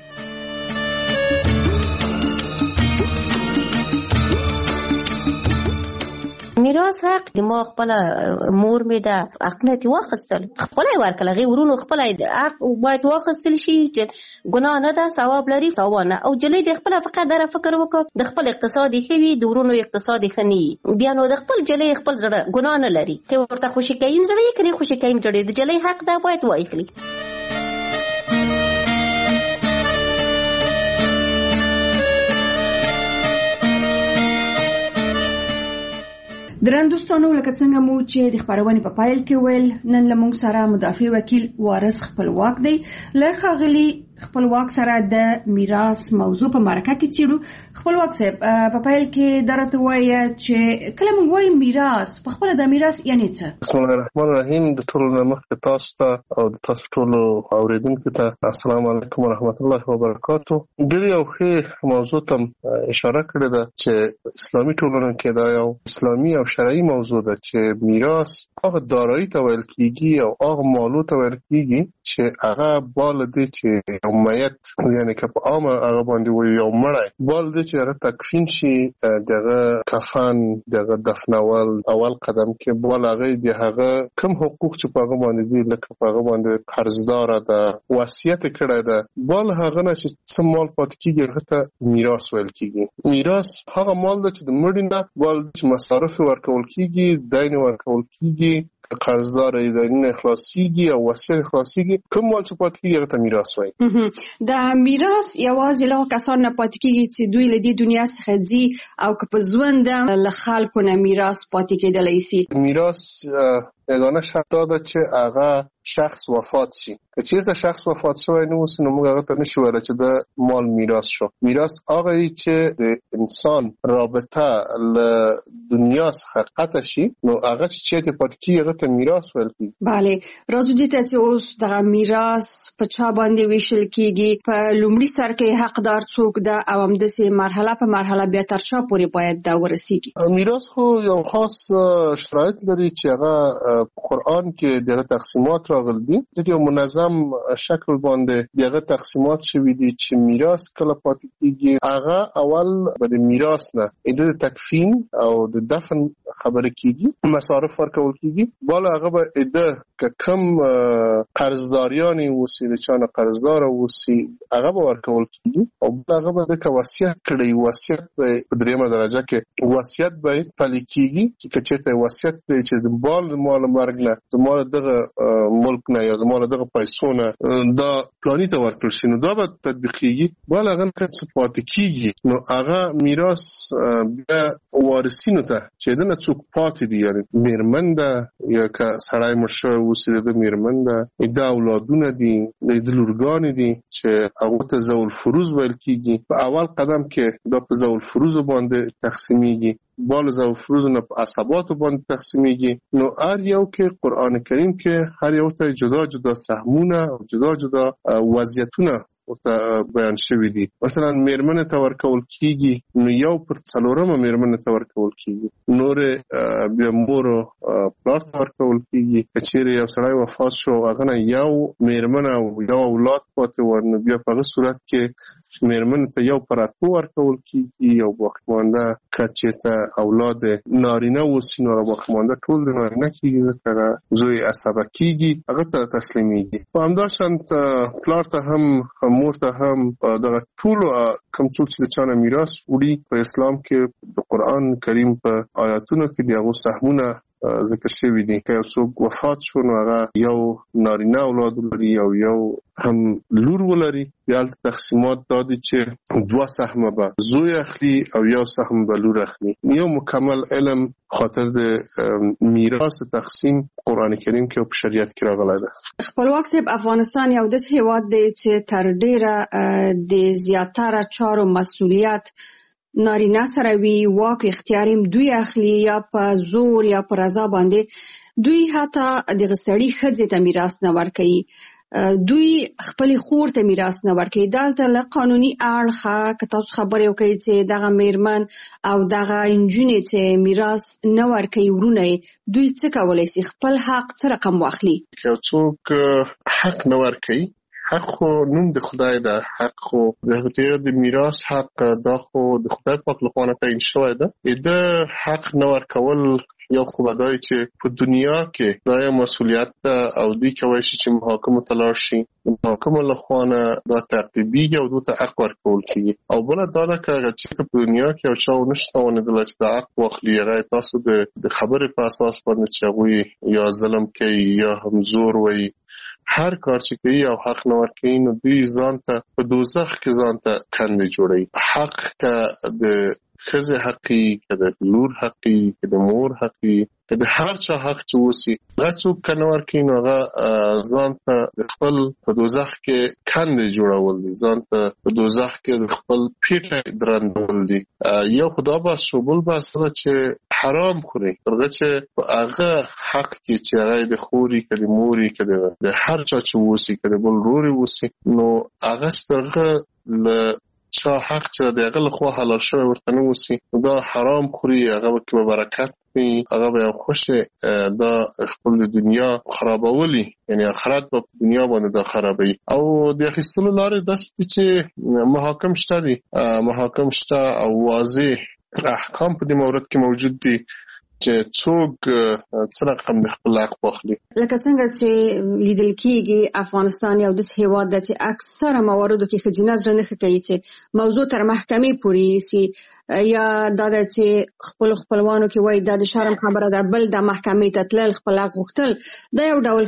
میراث حق د ما خپل مور می د حق نه واخیستل، خپل ورکل غي ورونو خپل حق باید واخیستل شي چې ګناه نه ده، ثواب لري تاوانه. او جلې د خپل فقط در فکر وکړه د خپل اقتصادي خوي د ورونو اقتصادي خني بیا نو د خپل جلې خپل زړه ګناه نه لري که ورته خوشي کین زړه کړي خوشي کین جوړي د جلې حق ده باید واخلي. درن دوستانو، لکه څنګه مو چې د خبرونې په پایل کې ویل، نن له موږ سره مدافع وکیل وارث خپلواک دی. له ښاغلي خپلواک سره د میراث موضوع په مرکه کې څیړو. خپلواک صاحب، په پایل کې درته وایي چې کله موږ وایو میراث، په خپله د میراث یعنی څه؟ بسم الله الرحمن الرحیم. د ټولو نه مخکې تاسو ته او د تاسو ټولو اوریدونکو ته السلام علیکم ورحمت الله وبرکاتو. ډېر یو ښه موضوع ته اشاره کړې ده چې اسلامي ټولنه کې دا یو اسلامي او شرعي موضوع ده چې میراث هغه دارایی ته ویل کیږي او هغه مالو ته ویل کیږي چې هغه بال دی چې یو میت، یعنی که په عامه هغه باندې وایي یو مړی، بال دی چې هغه تکفین شي، دغه کفن، دغه دفنول اول قدم کې بال هغه دی، هغه کم حقوق چې په هغه باندې دي لکه په هغه باندې قرضدار ده، وصیت کړی ده، بال هغه نه چې څه مال پاتې کیږي هغه ته میراث ویل کیږي. میراث هغه مال دی چې د مړي نه بال چې مصارف ورکول کیږي، دین ورکول کیږي، قرضدار دین اخلاصيږي او وصیت اخلاصيږي، کوم مال چې پاتې کیږي هغه ته میراث وایي. د میراث یوازې له کسانو نه پاتې کیږي چې دوی له دې دنیا څخه ځي او که په ژوند له خلکو نه میراث پاتې کېدلی شي. میراث یگانه شرط ده چې هغه شخص وفات شي. که چیرته شخص وفات شوی نه وي نو موږ هغه ته نشو ویلی چې د مال میراث شو. میراث هغه چې د انسان رابطه له دنیا څخه قطع شي نو هغه چې چیرته پاتې کیږي هغه ته میراث ویل کیږي. بله، راځو دې ته چې اوس دغه میراث په چا باندې ویشل کیږي، په لومړي سر کې حقدار څوک ده او همداسې مرحله په مرحله بیا تر چا پورې باید دا ورسیږي. میراث خو یو خاص شرایط لري چې هغه قرآن کې دغه تقسیمات راغلي دي، د یو منظم شکل باندې دغه تقسیمات شوي دي چې میراث کله پاتې کیږي. هغه اول به د میراث نه د تکفین او د دفن خبره کیږي، مصارف ورکول کیږي، بالا هغه به که کم قرضداریانی وسی د چانه قرضدار وسی هغه به ورکول کیږي او هغه به د وصیت کړي. وصیت په دریمه درجه کې وصیت به پلي کیږي چې چېرته وصیت کړي چې د مال مرګ نه، د مال دغه ملک نه یا د مال دغه پیسو نه دا پلاني ته ورکړل شي نو دا به تطبیقیږي. بالا هغه څه پاتې کیږي نو هغه میراث بیا وارثینو ته چې دنه څوک پاتې دي، یعنی میرمن ده یا که سړی مړ شوی اوسي د میرمن ده، د اولادونه دي، د لورګانې دي چې هغه ته ذوال فروض ویل کیږي. په اول قدم کې دا په ذوال فروض باندې تقسیمیږي، بال ذوال فروض نه په عصباتو باندې تقسیمیږي. نو هر یو کې قرآن کریم کې هر یو ته جدا جدا سهمونه او جدا جدا وضعیتونه ورته بیان شوی دي. مثلا میرمن ته ورکول کیږي نو یو پر څلورمه میرمن ته ورکول کیږي، نور بیا مور پلار ته ورکول کیږي. کچېرې یو سړی وفات شو هغه نه یو میرمن او یو اولاد پاتې ور نو بیا په هغه صورت کې میرمن ته یو پر اتو ورکول کیږي او باقیمانده کچېرته اولاد نارینه وسی نو باقیمانده ټول د نارینه کیږي ځکه زوی عصبه کیږي هغه ته تسلیمیږي. په همداشانت پلار ته هم مور ته هم دغه ټول کوم څوک چې د چانه میراث وړي په اسلام کې د قرآن کریم په آیاتونو کې دغه سهمونه ذکر شوی دي که څوک وفات شو نو هغه یو نارینه اولاد لري او یو هم لور ولري بیا تقسیمات دادي چې 2 سهم به زوی اخلي او 1 سهم به لور اخلي. یو مکمل علم خاطر د میراث تقسیم قران کریم کې او په شریعت کې راغلی ده. خپلواک صاحب افغانستان یو داسې هیواد دی چې تر ډیره د زیاتره چارو مسؤلیت نارینه سره وی، واک اختیار هم دوی اخلي یا په زور یا په رضا باندې. دوی حتی د غسړي ښځې ته میراث نه ورکوي، دوی خپل خور ته میراث نه ورکوي. دلته له قانوني اړخه که تاسو خبرې وکړئ چې دغه میرمن او دغه نجونې چې میراث نه ورکوي ورونه دوی څه کولی شي؟ خپل حق څه رقم واخلي؟ که څوک حق نه ورکوي، حق خو نوم د خدای ده، حق خو د میراث حق دا خو د خدای پاک لخوا نه تعیین شوی ده. د حق نه ورکول یو خو بدای چې په دنیا کې دا یو مسؤلیت ده او دوی کولی شي چې محاکمو ته لاړ شي، محاکمو لخوا نه دا تعقیبېږي او دوی ته حق ورکول کېږي. او بله دا ده که هغه چېرته په دنیا کې یو چا ونه شي توانېدلی چې د حق واخلي، هغه تاسو د خبرې په اساس باندې چې هغوی یا ظلم کوي یا هم زور وایي، هر کار چې کوي او حق نه ورکوي نو دوی ځان ته په دوزخ کې ځان ته کندې جوړوي. حق که د ښځې حقي، که د لور حقي، که د مور حقي، که د هر چا حق چې وسي، هغه څوک که نه ورکوي نو هغه ځان ته د خپل په دوزخ کې کندې جوړول دي، ځان ته په دوزخ کې د خپل پیټه درندول دي. یو خو دا بحث شو، بل بحث دا چې حرام خوري، هغه چې په هغه حق کې چې هغه د خوري، که د موري، که د هر چا چې وسي، که د بل روري وسي، نو هغه څرغه له چا حق چې د هغه لخوا حلال شوی ورته نه وسي، دا حرام خوري، هغه به کې به برکت وي، هغه به یو خوښې دا خپل د دنیا خرابولی، یعنی آخرت به په دنیا باندې دا خرابوي. او د اخیستلو لارې داسې دي چې محاکم شته دي، محاکم شته او واضح احکام په دې مورد کې موجود دي چې څوک څه رقم د خپل حق واخلي. لکه څنګه چې لیدل کېږي افغانستان یو داسې هیواد دی چې اکثره مواردو کې ښځینه زړه نه ښه کوي چې موضوع تر محکمې پورې یوسي، یا دا ده چې خپلوانو کې وایي دا د شرم خبره ده، بل د محکمې ته تلل خپل حق غوښتل، دا یو ډول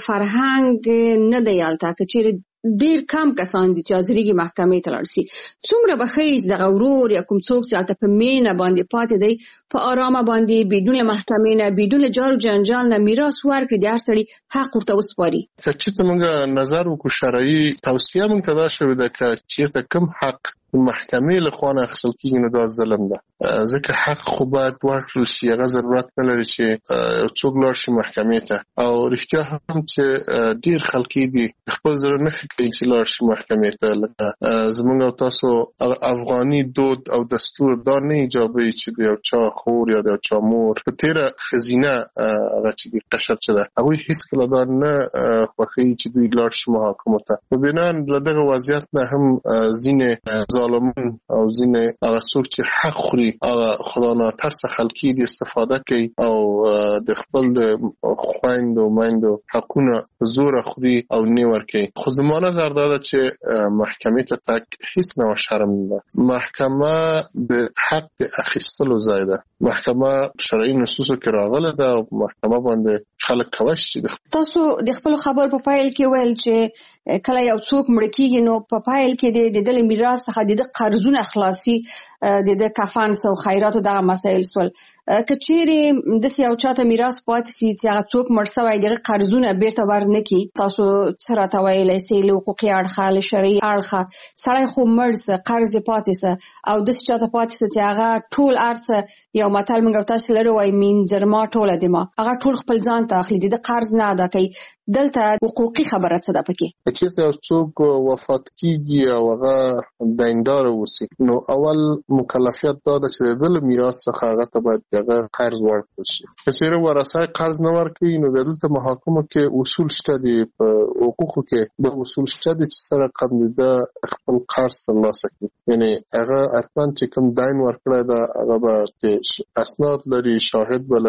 فرهنګ نه دی هلته. که چیرې ډیر کم کسان دي چې حاضرېږي محکمې ته لاړ شي، څومره به ښه دغه ورور یا کوم څوک چې هلته په مینه باندې پاتې دی په ارامه باندې بدون له محکمې نه، بدون له جار و جنجال نه میراث ورکړي، د هر سړي حق ورته وسپاري. که چېرته موږ نظر وکړو، شرعي توصیه موږ ته دا شوې ده که چېرته کوم حق محکمې له خوا نه اخیستل کېږي نو دا ظلم ده، ځکه حق خو باید ورکړل شي، هغه ضرورت نه لري چې یو څوک لاړ شي محکمې ته. او رښتیا هم چې ډېر خلک دي خپل زړه نه ښه کوي چې لاړ شي محکمې ته. لکه زموږ او تاسو افغاني دود او دستور دا نه ایجابوي چې د یو چا خور یا د یو چا مور په تېره ښځینه هغه چې د قشر چې ده هغوی هېڅکله دا نه خوښوي چې دوی لاړ شي محاکمو ته. په بنا له دغه وضعیت نه هم ځینې ظالمون او ځینې هغه څوک چې حق خوري هغه خدا ناترسه خلکي دي استفاده کوي او د خپل خویندو میندو حقونه زور خوري او نه ورکوي. خو زما نظر دا ده چې محکمې ته تګ هیڅ نه شرم نه ده. محکمه د حق د اخیستلو ځای ده. محکمه شرعي نصوصو کې راغله ده او محکمه باندې خلک کولی شي. تاسو د خپل خبر په پایل کې ویل چې کله یو څوک مړ کېږي نو په پایل کې د دې میراث څخه د قرضونه خلاصي، د کفن او خیراتو دغه مسایل سول. که چیرې داسې یو چاته میراث پاتې سي چې هغه څوک مړ شوی دغه قرضونه بیرته ورنکړي، تاسو څه راته ویلی سئ له حقوقي اړخه، له شرعي اړخه؟ سړی خو مړ سه، قرض یې پاتې سه، او داسې چاته پاتې سه چې هغه ټول هر څه، یو متل موږ او تاسو لرو وایي مینځرما ټوله د ما، هغه ټول خپل ځان ته اخلي، د قرض نه ادا کوي. دلته حقوقي خبره څه ده پکې؟ چېرته یو څوک وفات کېږي او هغه دینداره اوسي نو اول مکلفیت دا ده چې د ده له میراث څخه هغه ته باید هغه قرض ورکړل شي. که چېرې ورثه قرض نه ورکوي نو بیا دلته محاکمو کې اصول شته دي، په حقوقو کې دا اصول شته دي چې څه رقم د ده خپل قرض ترلاسه کړي. یعنې هغه حتما چې کوم دین ورکړی ده هغه به اسناد لري، شاهد به لري،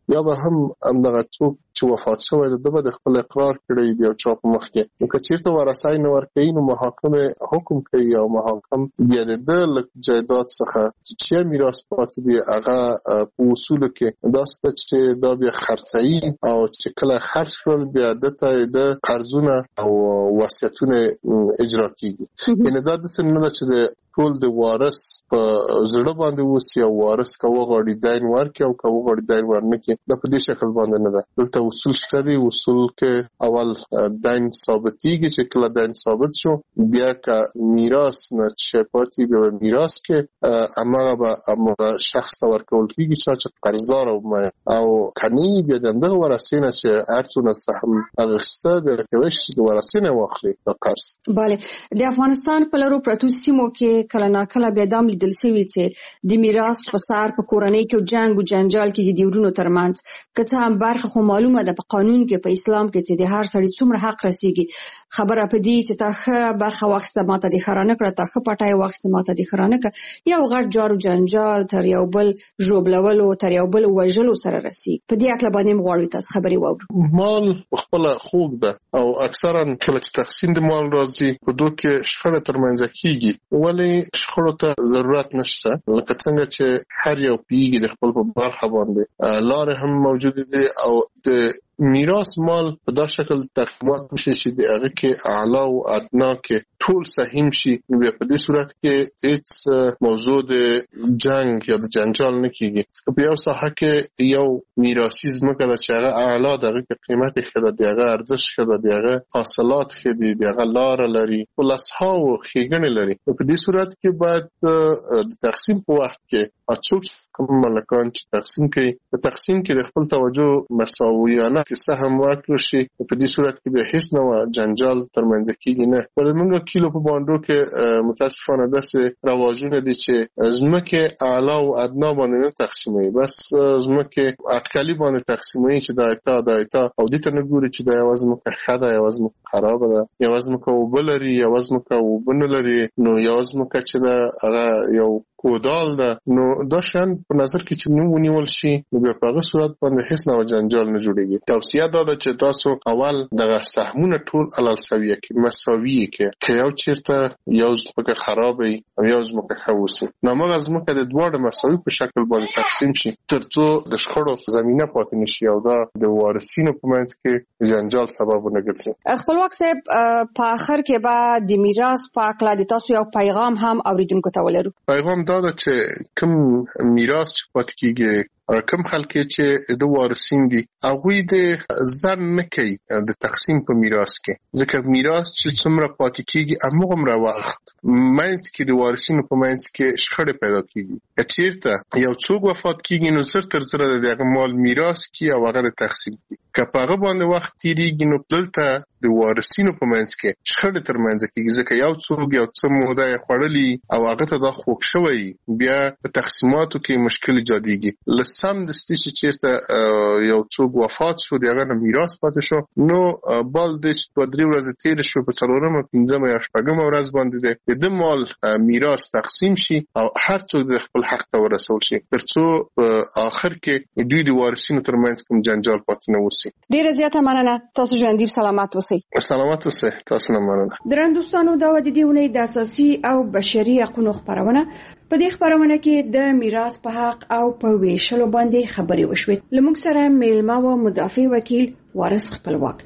یا به هم دغه څوک چې وفات شوی د به د خپل اقرار کړی دی او چا په مخ کې نو که چیرته ورثه نه ورکوي نو محاکم حکم کوي او محاکم بیا د جایداد څخه چې میراث پاتې دی هغه په اصولو کې دا ست چې دا بیا خرڅي او چې کله خرڅ کړل بیا د قرضونه او وصیتونه اجرا کیږي یعنی دا د سن نه چې ټول د وارث په زړه باندې وسی او وارث کوه غړي داین ورکي او کوه غړي داین ورنکي د په دې شکل باندې نه ده دلته اصول شته دي اصول کې اول داین ثابتيږي چې کله داین ثابت شو بیا که میراث نه چپاتي به میراث کې امغه شخص ورکول کیږي چې قرضدار او کني بیا دغه ورثینه چې هرڅونه سهم اغسته به کوي چې ورثینه واخلي د قرض bale د افغانستان په لارو پروتو سیمو کې کله ناکله بیا دام لیدل شوی چې د میراث په سار په کورنۍ کې جنگ او جنجال کې د ورونو ترمنځ کڅه هم برخه خو معلومه ده په قانون کې په اسلام کې چې د هر سړي څومره حق رسیږي خبره په دې چې تاخه برخه واخسته ماته د خرانه کړه تاخه پټای واخسته ماته د خرانه کړه یو غټ جارو جنجال تر یو بل جوړبلول او تر یو بل وژلو سره رسیږي په دې اکل باندې مغواړی تاسو خبري وورو مال خپل خوب ده او اکثرا کله چې تقسیم د مال راځي په دوه کې شخړه ترمنځ کیږي ولی شخړو ته ضرورت نشته لکه څنګه چې هر یو پیږي د خپل په برخه باندې لار هم موجود دي او د میراث مال په دا شکل تقسیمات وشي چې د هغه کې اعلی او ادنا کې ټول سهم شي بیا په دې صورت کې هیڅ موضوع د جنگ یا د جنجال نه کیږي په یو ساحه کې یو میراثي ځمکه د چې هغه اعلی دغه کې قیمت خدای دغه ارزش خدای دغه حاصلات خدای دغه لار لري پلسها او خېګنې لري په دې صورت کې باید د تقسیم په وخت کې اڅوک کوم ملکان چې تقسیم کوي په تقسیم کې د خپل توجه مساویانه کې سهم ورکړي شي په دې صورت کې به هیڅ نوع جنجال ترمنځ کېږي نه ولې کیلو په باندې کې متاسفانه داسې رواجونه دي چې زمکه اعلی او ادنا باندې نه تقسیموي بس زمکه اټکلی باندې تقسیموي چې د ایتا او د ته نه ګوري چې د یوازمکه خدا یوازمکه خراب ده یوازمکه وبلري یوازمکه وبنلري نو یوازمکه چې دا هغه یو کودال ده نو دا شان په نظر کې چې نو ونیول شي نو په هغه صورت باندې هیڅ نوع جنجال نه جوړيږي توصیه دا ده چې تاسو اول دغه سهمونه ټول علل سویه کې مساویه کې یو چیرته یو ځمکه خرابې او یو ځمکه خوسي نو موږ ځمکه د دوه مساوي په شکل باندې تقسیم شي ترڅو د شخړو زمينه پاتې نشي او دا د وارثینو په منځ کې جنجال سبب نه ګرځي خپلواک صاحب په اخر کې به د میراث په اړه د تاسو یو پیغام هم اوریدونکو ته ولرو پیغام دا ده چې کوم میراث چې پاتې کیږي کوم خلک چې د وارثین دي هغه د ځان نه کوي د تقسیم په میراث کې ځکه میراث چې څومره پاتې کیږي هغه وخت مینځ کې د وارثینو په مینځ کې شخړه پیدا کیږي چیرته یو څوک وفات کیږي نو سر تر سره د مال میراث کې او هغه تقسیم کی کپاغه باندې وخت تیریږي نو دلته د وارثینو په منځ کې شخړه ترمنځ کېږي ځکه یو څوک یو څه موده خړلې او هغه ته دا خوښ شوی بیا په تقسیماتو کې مشکل جاديږي لسم د ستې چیرته یو څوک وفات شو دغه میراث پاتې شو نو بل د 2-3 ورځې تیر شو په څلورمه 5مه یا 6مه ورځ باندې د مال میراث تقسیم شي او هر څوک د خپل حق ته ورسول شي ترڅو په اخر کې دوی د وارثینو ترمنځ کوم جنجال پاتې نه وسی ډیره زیاته مننه تاسو ژوندۍ سلامات اوسئ سلامات اوسئ تاسو نه مننه درنو دوستانو دا د دې ونې د اساسي او بشري حقوقو خبرونه په دې خبرونه کې د میراث په حق او په ویشلو باندې خبرې وشوې لمونږ سره میلمه او مدافع وکیل وارث خپلواک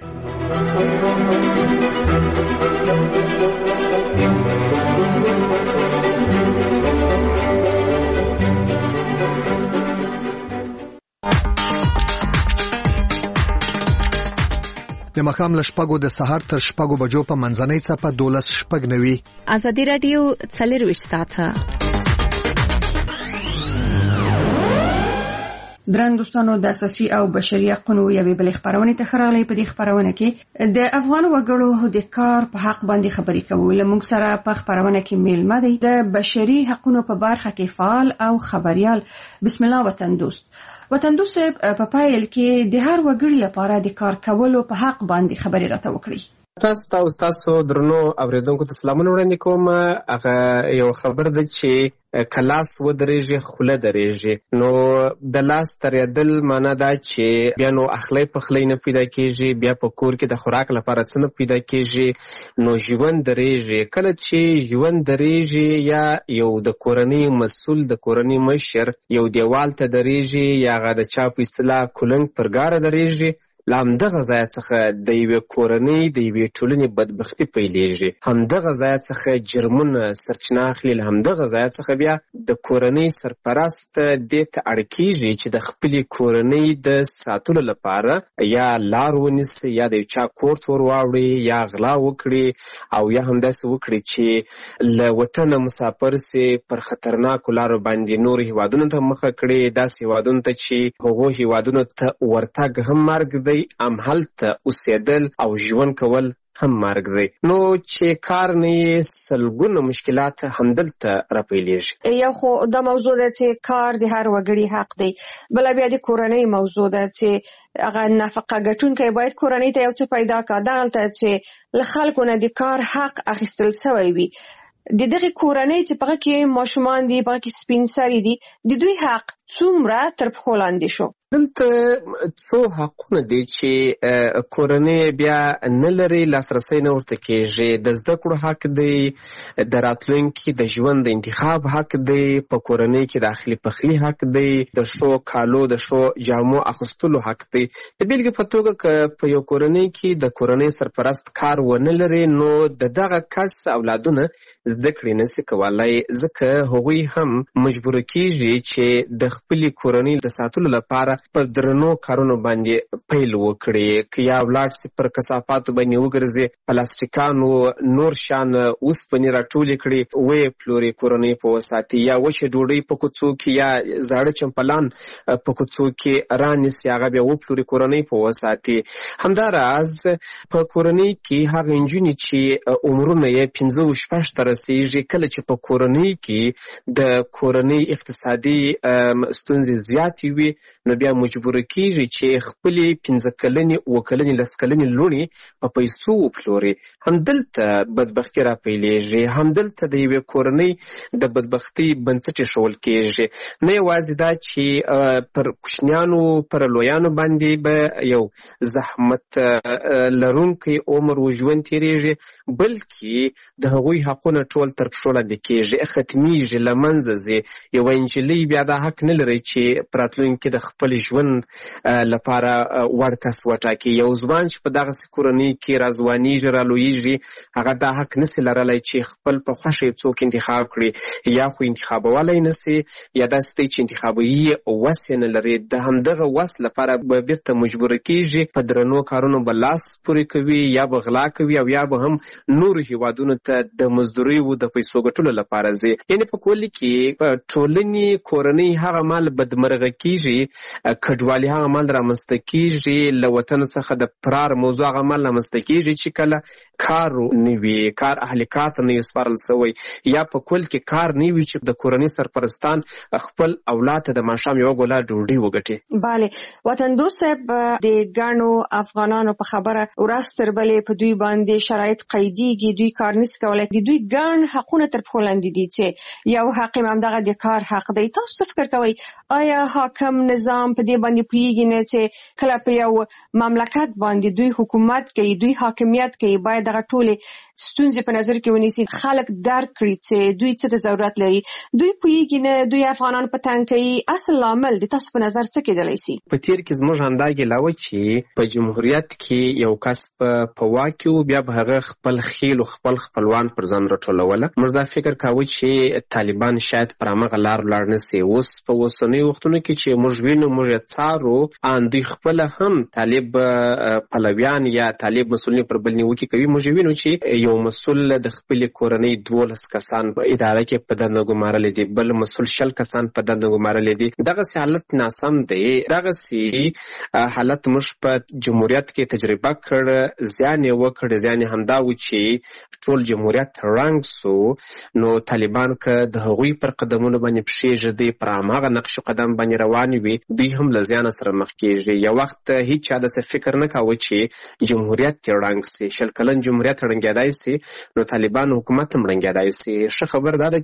د مخام لشپګو د سحر تر شپګو بجو په منځنۍ څپه 12:09 ازادي رادیو 24 ساعته درنو دوستانو د اساسي او بشري حقوقو یوې بلې خبرونه ته خراله په دې خبرونه کې د افغان وګړو د کار په حق باندې خبرې کوو لمونږ سره په خبرونه کې میلمه دی د بشري حقوقو په برخه کې فعال او خبريال بسم الله وطن دوست وطن دوست په پایل کې د هر وګړي لپاره د کار کولو په حق باندې خبرې راته وکړي تاسو ته او ستاسو درنو اورېدونکو ته سلامونه وړاندې کوم. هغه یو خبر ده چې کلاس ودرېږي خوله درېږي. نو د لاس ترېدل معنا دا چې بیا نو اخلی پخلی نه پیدا کېږي، بیا په کور کې د خوراک لپاره څه نه پیدا کېږي، نو ژوند درېږي. کله چې ژوند درېږي یا یو د کورنۍ مسؤل د کورنۍ مشر یو دیوال ته درېږي یا هغه د چا په اصطلاح کلنګ پر ګاره درېږي، له همدغه ځایه څخه د یوې کورنۍ د یوې ټولنې بدبختي پیلېږي. همدغه ځایه څخه جرمونه سرچینه اخلي، له همدغه ځایه څخه بیا د کورنۍ سرپرست دې ته اړ کېږي چې د خپلې کورنۍ د ساتلو لپاره یا لار ونیسي یا د یو چا کور ته ور واوړي یا غلا وکړي او یا همداسې وکړي چې له وطنه مسافر سي پر خطرناکو لارو باندې نورو هیوادونو ته مخه کړي، داسې هیوادونو ته چې هغو هیوادونو ته ورتګ هم مرګ دی، همهلته اوسېدل او ژوند کول هم مرګ دی. نو چې کار نه یې سلګونه مشکلات همدلته راپیلېږي. یو خو دا موضوع ده چې کار د هر وګړي حق دی، بله بیا د کورنۍ موضوع ده چې هغه نفقه ګټونکی باید کورنۍ ته یو څه پیدا کړي. دغلته چې له خلکو نه د کار حق اخیستل سوی وي، د دغه کورنۍ چې په هغه کې ماشومان دي، په هغه کې سپین سري دي، د دوی حق څومره تر پښو لاندې شو؟ دلته څو حقونه دي چې کورنۍ بیا نه لري، لاسرسی نه ورته کېږي. د زده کړو حق دی، د راتلونکي د ژوند د انتخاب حق دی، په کورنۍ کې د اخلي پخلي حق دی، د ښو کالو د ښو جامو اخیستلو حق دی. د بیلګې په توګه که په یو کورنۍ کې د کورنۍ سرپرست کار ونه لري، نو د دغه کس اولادونه زده کړې نشي کولای، ځکه هغوی هم مجبور کېږي چې د خپلې کورنۍ د ساتلو لپاره پر درنو کارونو باندې پیل وکړي. که یا ولاړ سي پر کثافاتو باندې وګرځي، پلاستیکانو نور شان اوسپنې راټولې کړي ویې پلوري کورنۍ په وساتي، یا وچې ډوډۍ په کوڅو کې یا زاړه چمپلان په کوڅو کې رانیسي، هغه بیا وپلوري کورنۍ په وساتي. همداراز په کورنۍ کې هغه نجونې چې عمرونه یې 15-16 ته رسېږي، کله چې په کورنۍ کې د کورنۍ اقتصادي ستونزې زیاتې وي، نو بیا مجبور کېږي چې خپلې 15 کلنې 7 کلنې 10 کلنې لوڼې په پیسو وپلوري. همدلته بدبختي راپیلېږي، همدلته د یوې کورنۍ د بدبختۍ بنسټ ایښول کېږي. نه یوازې دا چې پر کوچنیانو پر لویانو باندې به یو زحمت لرونکی عمر و ژوند تېرېږي، بلکې د هغوی حقونه ټول تر پښو لاندې کېږي، ختمیږي، له منځه ځي. یوه نجلۍ بیا دا حق نه لري چې په راتلونکي د خپل ژوند لپاره وړ کس وټاکي. یو ځوان چې په دغسې کورنۍ کې راځوانېږي رالویېږي، هغه دا حق نسي لرلی چې خپل په خوښه یې څوک انتخاب کړي، یا خو انتخابولی نسي، یا داسې دی چې انتخابوي وس یې نه لري. د همدغه وس لپاره به بیرته مجبوره کېږي، په درنو کارونو به لاس پورې کوي، یا به غلا کوي، او یا به هم نورو هیوادونو ته د مزدوریو د پیسو ګټلو لپاره ځي. یعنې په کل کې په ټولنې کورنۍ هغه مال بدمرغه کېږي، کډوالي هغه مال رامنځته کېږي، له وطن څخه د فرار موضوع هغه مال رامنځته کېږي چې کله کار نه وي، کار اهل کار ته نه وي سپارل سوی، یا په کل کې کار نه وي چې د کورنۍ سرپرستان خپل اولاد ته د ماښام یوه ګوله ډوډۍ وګټي. بله، وطن دوست صاحب د ګڼو افغانانو په خبره ورځ تر بلې په دوی باندې شرایط قیدېږي، دوی کار نشي کولی، د دوی ګڼ حقونه تر پښو لاندې دي چې یو حق یې همدغه د کار حق دی. تاسو څه فکر کوئ؟ آیا حاکم نظام په دې باندې پوهېږي نه چې کله په یو مملکت باندې دوی حکومت کوي، دوی حاکمیت کوي، باید دغه ټولې ستونزې په نظر کې ونیسي، خلک درک کړي چې دوی څه ته ضرورت لري؟ دوی پوهېږي نه، دوی افغانان په تنګ کوي. اصل لامل د تاسو په نظر څه کېدلی سي؟ په تېر کې زموږ همدا ګیله وه چې په جمهوریت کې یو کس په واک کې و، بیا به هغه خپل خیل و خپل خپلوان پر ځان راټولوله. موږ دا فکر کاوه چې طالبان شاید پر همغه لار ولاړ نه سي. اوس په اوسنیو وختونو کې چې موږ وینو، موږ یې څارو، ان دوی خپله هم طالب پلویان یا طالب مسؤلین پر بل نیوکې کوي. موږ وینو چې یو مسؤل د خپلې کورنۍ 12 کسان په اداره کې په دنده ګمارلی دي، بل مسؤل 20 کسان په دنده ګمارلی دي. دغسې حالت ناسم دی. دغسې حالت موږ په جمهوریت کې تجربه کړ، زیان یې وکړ. زیان یې همدا و چې ټول جمهوریت ړنګ سو، نو طالبان که د هغوی پر قدمونو باندې پښې ږدي، پر هماغه نقش قدم باندې روان وي، دوی هم له زیانه سره مخ کېږي. یو وخت هیچ چا داسې فکر نه کاوه چې جمهوریت یې ړنګ سي. 20 کلن جمهوریت ړنګېدای سي نو طالبان حکومت هم ړنګېدای سي. ښه خبر دا ده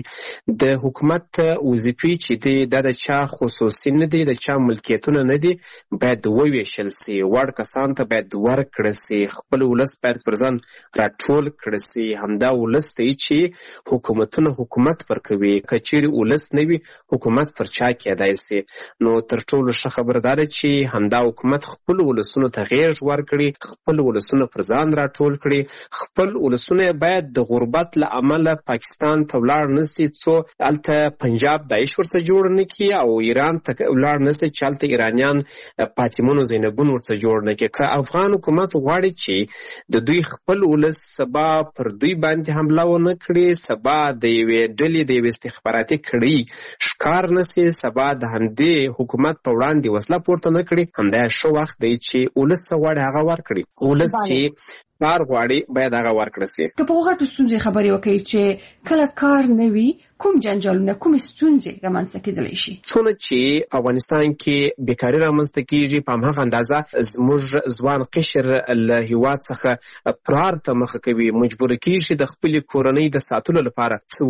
چې د حکومت وظیفې چې دي دا د چا خصوصي نه دي، د چا ملکیتونه نه دي، باید وویشل سي. وړ کسان ته باید ورکړه سي. خپل ولس باید پر ځان راټول کړه سي. همدا ولس دی چې حکومتونه حکومت پر کوي. که چیرې ولس نه وي حکومت پر چا کېدای سي. نو تر ټولو ښه خبره دا ده چې همدا حکومت خپل ولسونو ته غېږ ورکړي، خپل ولسونه پر ځان راټول کړي. خپل ولسونه باید د غربت له امله پاکستان ته ولاړ نه سي څو هلته پنجاب داعش ورڅخه جوړ نه کړي او ایران ته ولاړ نه سي چې هلته ایرانیان فاطمون و زینبون ورڅخه جوړ نه کړي. که افغان حکومت غواړي چې د دوی خپل ولس سبا پر دوی باندې حمله ونه کړي، سبا د یوې ډلې د یوې استخباراتي کړۍ ښکار نه سي، سبا د همدې حکومت په وړاندې وسله پورته نه کړي، همدا ښه وخت دی چې ولس څه غواړي هغه ورکړي. ولس چې کار غواړي باید هغه ورکړه سي. که په غټو ستونزې خبرې وکړي چې کله کار نه وي کوم جنجالونه کوم ستونزې رامنځته کېدلی شي؟ څونه چې په افغانستان کې بیکاري رامنځته کېږي په هماغه اندازه زموږ ځوان قشر له هېواد څخه فرار ته مخه کوي، مجبوره کېږي د خپلې کورنۍ د ساتلو لپاره څه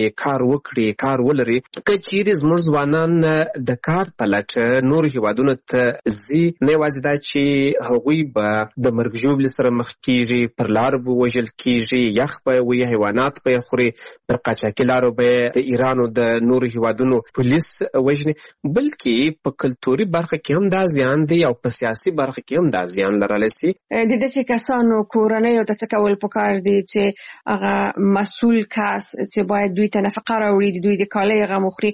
وکړي، کار ولري. که چیرې زموږ ځوانان د کار په لټه نورو هېوادونو ته ځي، نه یوازې دا چې هغوی به د مرګ ژوبلې سره مخ کېږي، پر لارو به وژل کېږي، یخ به وي، حیوانات به یې خوري، پر قاچاقي لارو به د ایران او د نورو هیوادونو پولیس وژني، بلکې په کلتوري برخه کې هم دا زیان دی او په سیاسي برخه کې هم دا زیان لرلی سي. د داسې کسانو کورنیو ته څه کول پکار دي چې هغه مسؤل کس چې باید دوی ته نفقه راوړي، د دوی د کالۍ غم وخوري،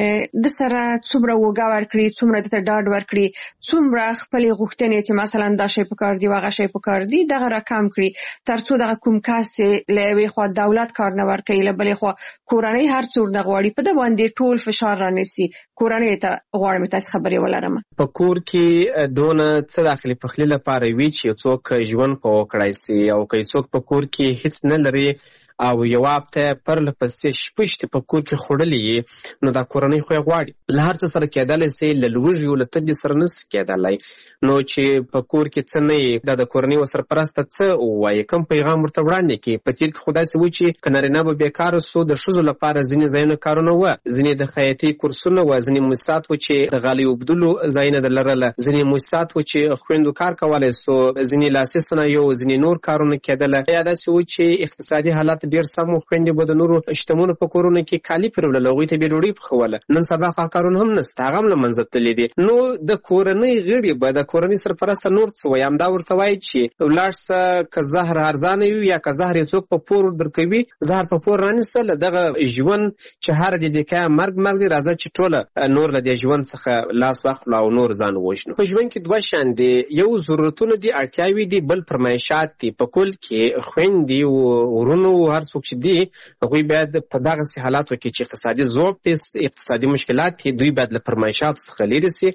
د سره څومره وږه ورکړي، څومره د ته ډاډ ورکړي، څومره خپلې غوښتنې چې مثلا دا شی پکار دی هغه شی پکار دی دغه راکم کړي، تر څو دغه کوم کس له یوې خوا دولت کار نه ورکوي، له بلې خوا کورنۍ هر څور نه غواړي په ده باندې ټول فشار رانیسي. کورنۍ ته غواړم تاسو خبرې ولرم. په کور کې دونه څه داخلي پخلي لپاره وي چې څوک ژوند په وکړای سي، او که څوک په کور کې هیڅ نه لري او یو هفته پرله پسې شپه شتې په کور کې خوړلې، نو دا کورنۍ خو یې غواړي. له هر څه سره کېدلی سي، له لوږې او له تندې سره نه سي کېدلی. نو چې په کور کې څه نه یي، دا د کورنۍ سرپرسته څه ووایي، کوم پیغام ورته وړاندې کړي. په تېر کې خو داسې و چې که نارینه به بېکاره سو، د ښځو لپاره ځینې ځایونه کارونه وه، ځینې د خیاطۍ کورسونه وه، ځینې موسسات و چې د غالۍ اوبدلو ځایونه د لرله، ځینې موسسات و چې خویندو کار کولی سو، ځینې لاسي صنایع و، ځینې نور کارونه کېدله. یا داسې و چې اقتصادي حالات ډېر سم و، خویندې به د نورو شتمنو په کورونو کې کالي پرېوړل، هغوی ته به ډوډۍ پخوله. نن سبا خو کارونه هم نشته، هغه هم له منځه تللي دي. نو د کورنۍ غړي به د کورنۍ سرپرسته نور څه وایي، همدا ورته وایي چې ولاړ شه، که زهر ارزانه وي یا که زهر یې څوک په پور درکوي، زهر په پور رانیسه، له دغه ژوند چې هر دقیقه مرګ دی، راځه چې ټوله نور له دې ژوند څخه لاس واخلو او نور ځان ووژنو. په ژوند کې دوه شیان دي، یو ضرورتونه دي، اړتیاوې دي، بل فرمایشات دي. په کل کې خویندې او ورونو هر څوک چې دي هغوی باید په دغسې حالاتو کې چې اقتصادي ضعف دی، اقتصادي مشکلات دي، دوی باید له فرمایشاتو څخه لرې سي،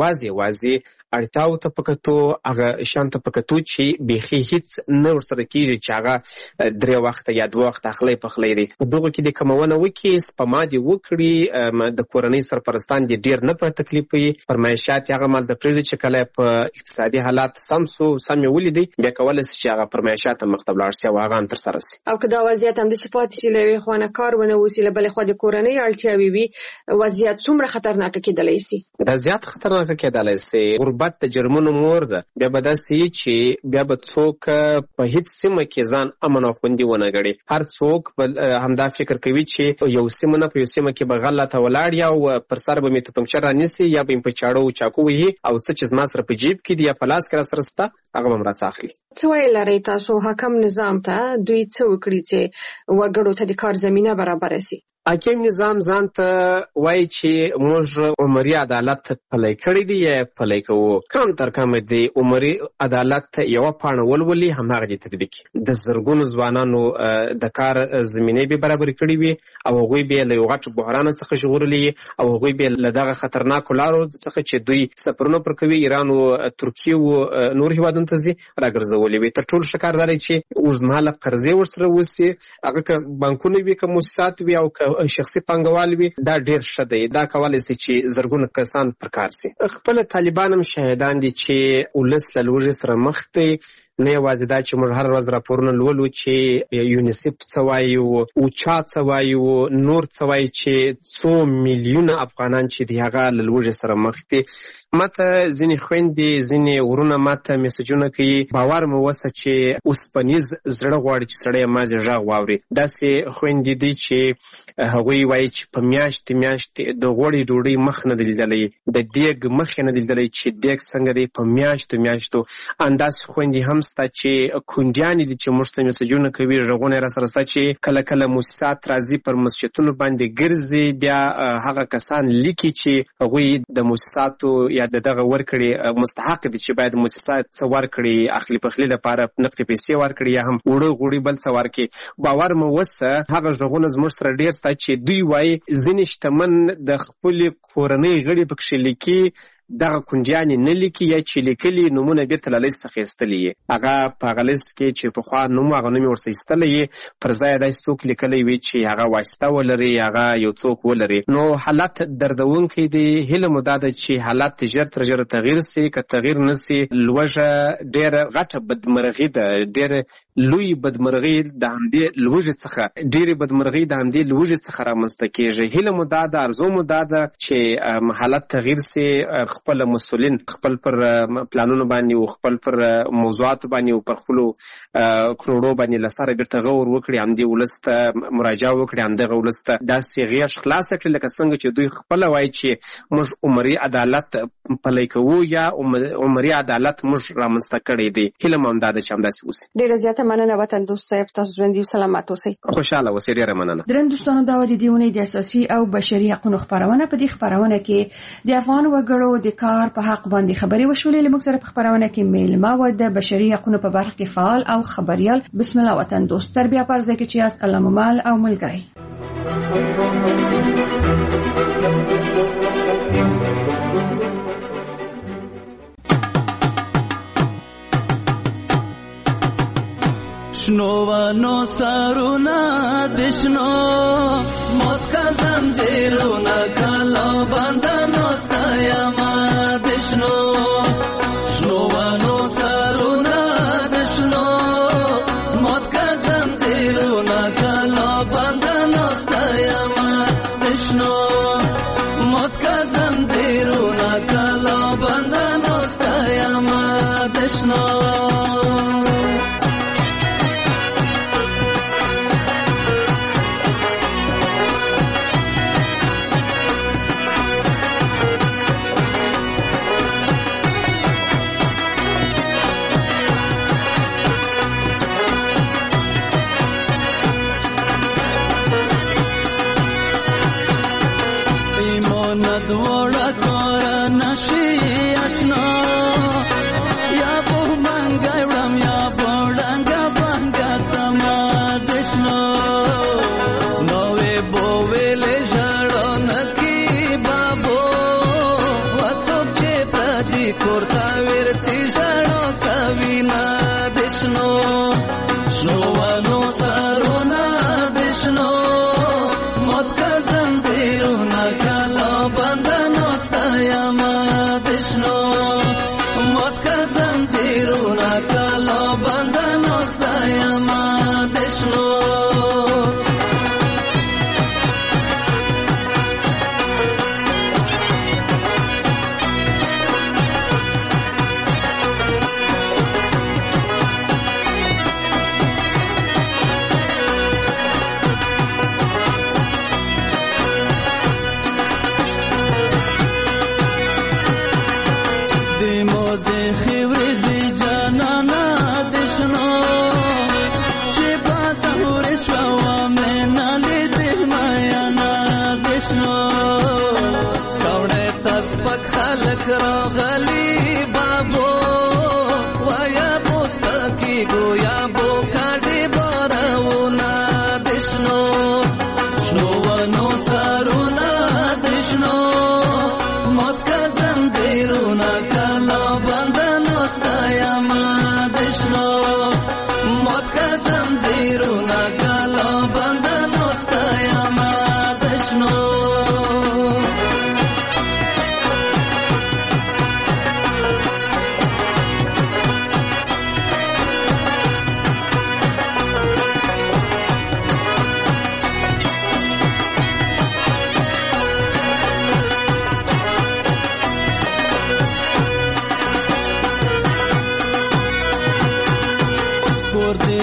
یوازې اړتیاو ته په کتو، هغه شیانو ته په کتو چې بیخي هیڅ نه ورسره کېږي چې هغه 3 وخته یا 2 وخته اخلی پخلی دی. په دغو کې دې کمونه وکړي، سپما دې وکړي، د کورنۍ سرپرستان دې ډېر نه په تکلیف وي، فرمایشات یې هغه مال د پرېږدي چې کله په اقتصادي حالات سم یې ولیدي، بیا کولی سي چې هغه فرمایشات هم مخته ولاړ سي او هغه هم ترسره سي. او که دا وضعیت همداسې پاتې شي، له یوې خوا نه کار ونه وسي، له بلې خوا د کورنۍ اړتیاوې وي، وضعیت څومره خطرناکه کېدلی سي؟ دا زیات خطرناکه کېدلی سي. غربت د جرمونو مور ده. بیا به داسې چې بیا به څوک په هیڅ سیمه کې ځان امن او خوندي ونه ګڼي. هر څوک همدا فکر کوي چې یو سیمه نه په یو سیمه کې به غلطه ولاړ یا او پر سر به مې توپنچه رانیسي، یا به مې په چاړو چاقو وهي، او څه چې زما سره په جیب کې دي یا په لاس کې راسره شته هغه به م راڅخه اخلي. څه ویل لرئ تاسو حاکم نظام ته، دوی څه وکړي چې وګړو ته د کار زمینه برابره سي؟ حاکم نظام ځان ته وایي چې موږ عمري عدالت پلی کړی دی یا پلی کوو. کم تر کمه دی عمري عدالت یوه پاڼه ولولي، هماغه دې تطبیق کړي. د زرګونو ځوانانو د کار زمینې به برابرې کړي وي، او هغوی به له یو غټ بحران څخه ژغورلي، او هغوی به له دغه خطرناکو لارو څخه چې دوی سفرونه پر کوي، ایران او ترکیې او نور هېوادونو ته ځي، راګرځولي وي. تر ټولو ښه کار دا دی چې اوږدمهاله قرضې ورسره وسي، هغه که بانکونه وي، که موسسات وي، او که شخصي پانګوال وي، دا ډېر ښه دی. دا کولی سي چې زرګونه کسان پر کار سي. خپله طالبان هم شاهدان دي چې ولس له لوږې سره مخ دی. نه یوازې دا چې موږ هر ورځ راپورونه لولو چې یونیسف څه وایي اوچا څه وایي نور څه وایي چې څو میلیونه افغانان چې د هغه له لوږې سره مخ دي. ماته ځینې خویندې ځینې ورونه ماته میسجونه کوي باور مو وسه چې اوسپنیز زړه غواړي چې سړی مازې غږ واوري. داسې خویندې دي چې هغوی وایي چې په میاشتې د غوړې ډوډۍ مخ نه دی لیدلی د دیګ مخ یې نه دی لیدلی چې دیګ څنګه دی په میاشتو انداسې خویندې هم سته چې کونډیانې دي چې موږ ته میسجونه کوي غږونه یې راسره سته چې کله موسسات راځي پر مسجدونو باندې ګرځي بیا هغه کسان لیکي چې هغوی د موسساتو یا دغه ورکړي مستحق دي چې باید موسسات څه ورکړي اخلي پخلي لپاره نقدې پیسې ورکړي یا هم وړه غوړي بل څه ورکړي. باور مو وسه هغه غږونه زموږ سره ډېر سته چې دوی وایي ځینې شتمن د خپلې کورنۍ غړي پکښې لیکي دغه کونډیانې نه لیکي یا چې لیکلي نومونه بېرته له لیست څخه ایستلي یې هغه په هغه لیست کې چې پخوا نوم هغه نوم یې ورڅخه ایستلی یې پر ځای یې داسې څوک لیکلی وي چې هغه واسطه ولري هغه یو څوک ولري. نو حالت دردونکی دی. هیله مو دا ده چې حالت ژر تر ژره تغییر سي. که تغییر نه سي لوږه ډېره غټه بدمرغي ده ډېره لوی بدمرغي د همدې لوږې څخه رامنځته کېږي. هیله مو دا ده ارزو مو دا ده چې حالت تغییر سي خپل مسؤلین خپل پر پلانونو باندې او خپل پر موضوعات باندې او پر خپل کروڑو باندې لساره بیرته غور وکړي همدې ولسته مراجعه وکړي همدغه ولسته داسې غیږ خلاصه کړي لکه څنګه چې دوی خپل وایي چې موږ عمري عدالت پلی کوو یا عمري عدالت موږ رامنځته کړی دی. هیله مو همدا ده چې همداسې وسي. ډېره زیاته مننه وطن دوست صاحب. تاسو ژوندي او سلامت اوسئ. خوشحاله اوسئ. ډېره مننه. درنو دوستانو دا د دې اونۍ د اساسي او بشري حقوقو خبرونه په دې خبرونه کې د افغان وګړو د کار په حق باندې خبرې وشولې. لمږ سره په خبرونه کې میلمه و د بشري حقوقو په برخه کې فعال او خبريال بسم الله وطن دوست تربیه پرځه کې چې است الله ممال او ملګری. شنوانو سارونا دشنو موت کا زنجیرونا کالو بندانو ستایما دشنو شنوانو سارونا دشنو موت کا زنجیرونا کالو بندانو ستایما دشنو موت کا زنجیرونا کالو بندانو ستایما دشنو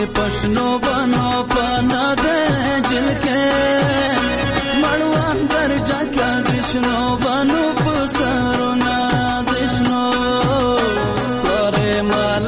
پښنو بنو پنا دے جل کے مړوان درجا کا دشنو بنو پسرو نا دشنو پرے مال